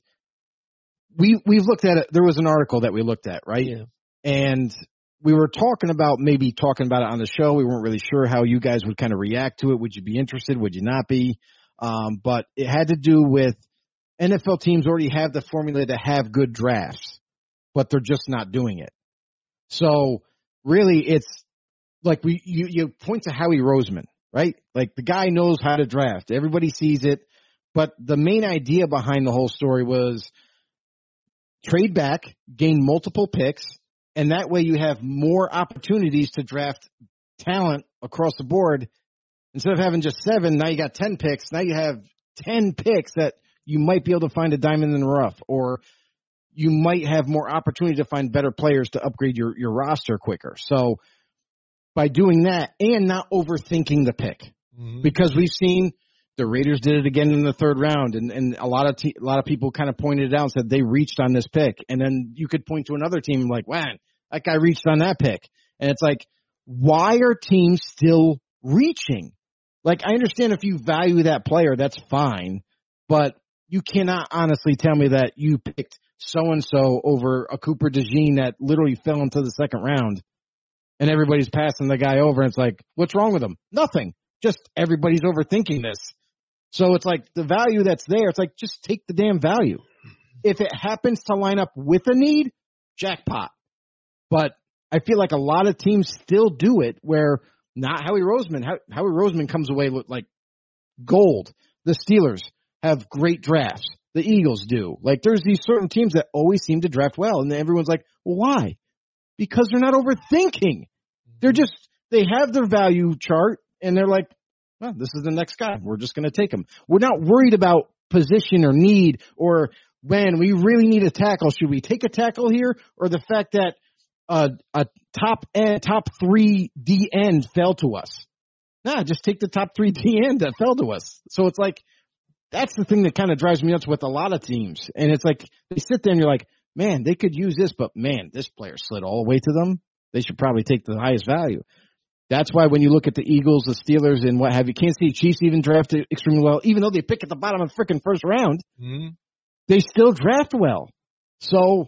we, we've looked at it. There was an article that we looked at, right? Yeah. And we were talking about maybe talking about it on the show. We weren't really sure how you guys would kind of react to it. Would you be interested? Would you not be? Um, but it had to do with N F L teams already have the formula to have good drafts, but they're just not doing it. So really it's like we, you, you point to Howie Roseman, right? Like the guy knows how to draft. Everybody sees it. But the main idea behind the whole story was trade back, gain multiple picks, and that way you have more opportunities to draft talent across the board. Instead of having just seven, now you got ten picks. Now you have ten picks that you might be able to find a diamond in the rough, or you might have more opportunity to find better players to upgrade your, your roster quicker. So by doing that and not overthinking the pick, mm-hmm. because we've seen the Raiders did it again in the third round, and, and a lot of te- a lot of people kind of pointed it out and said they reached on this pick. And then you could point to another team like, man, that guy reached on that pick. And it's like, why are teams still reaching? Like, I understand if you value that player, that's fine, but you cannot honestly tell me that you picked so-and-so over a Cooper DeJean that literally fell into the second round, and everybody's passing the guy over, and it's like, what's wrong with him? Nothing. Just everybody's overthinking this. So it's like the value that's there, it's like, just take the damn value. If it happens to line up with a need, jackpot. But I feel like a lot of teams still do it where not Howie Roseman. Howie Roseman comes away with like gold. The Steelers have great drafts. The Eagles do. Like there's these certain teams that always seem to draft well, and everyone's like, well, why? Because they're not overthinking. They're just, they have their value chart, and they're like, well, this is the next guy. We're just going to take him. We're not worried about position or need or when we really need a tackle. Should we take a tackle here? Or the fact that uh, a top end, top three D end fell to us. Nah, just take the top three D end that fell to us. So it's like, that's the thing that kind of drives me nuts with a lot of teams. And it's like, they sit there and you're like, man, they could use this, but man, this player slid all the way to them. They should probably take the highest value. That's why when you look at the Eagles, the Steelers, and what have you, Kansas City Chiefs even drafted extremely well, even though they pick at the bottom of the freaking first round, mm-hmm. they still draft well. So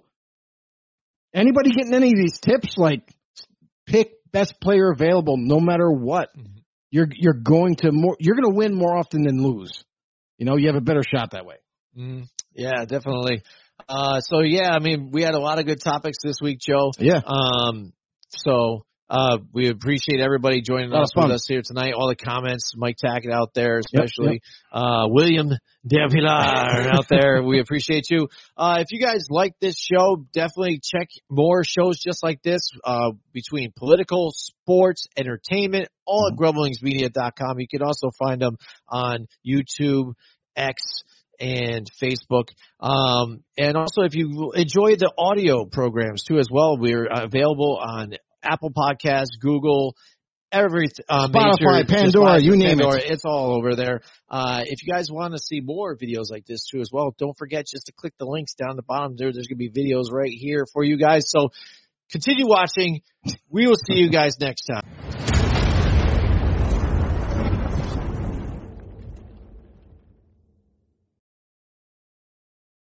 anybody getting any of these tips, like pick best player available no matter what. Mm-hmm. You're you're going to more you're going to win more often than lose. You know, you have a better shot that way. Mm, yeah, definitely. Uh, so yeah, I mean, we had a lot of good topics this week, Joe. Yeah. Um, so. Uh, we appreciate everybody joining us with us here tonight. All the comments, Mike Tackett out there, especially, yep, yep. uh, William Devilar out there. We appreciate you. Uh, if you guys like this show, definitely check more shows just like this, uh, between political, sports, entertainment, all mm-hmm. at grumblings media dot com. You can also find them on YouTube, X, and Facebook. Um, and also if you enjoy the audio programs too as well, we're available on Apple Podcasts, Google, every uh, Spotify, major, Pandora, Spotify, you name Pandora, it. It's all over there. Uh, if you guys want to see more videos like this too as well, don't forget just to click the links down the bottom there. There's going to be videos right here for you guys. So continue watching. We will see you guys next time.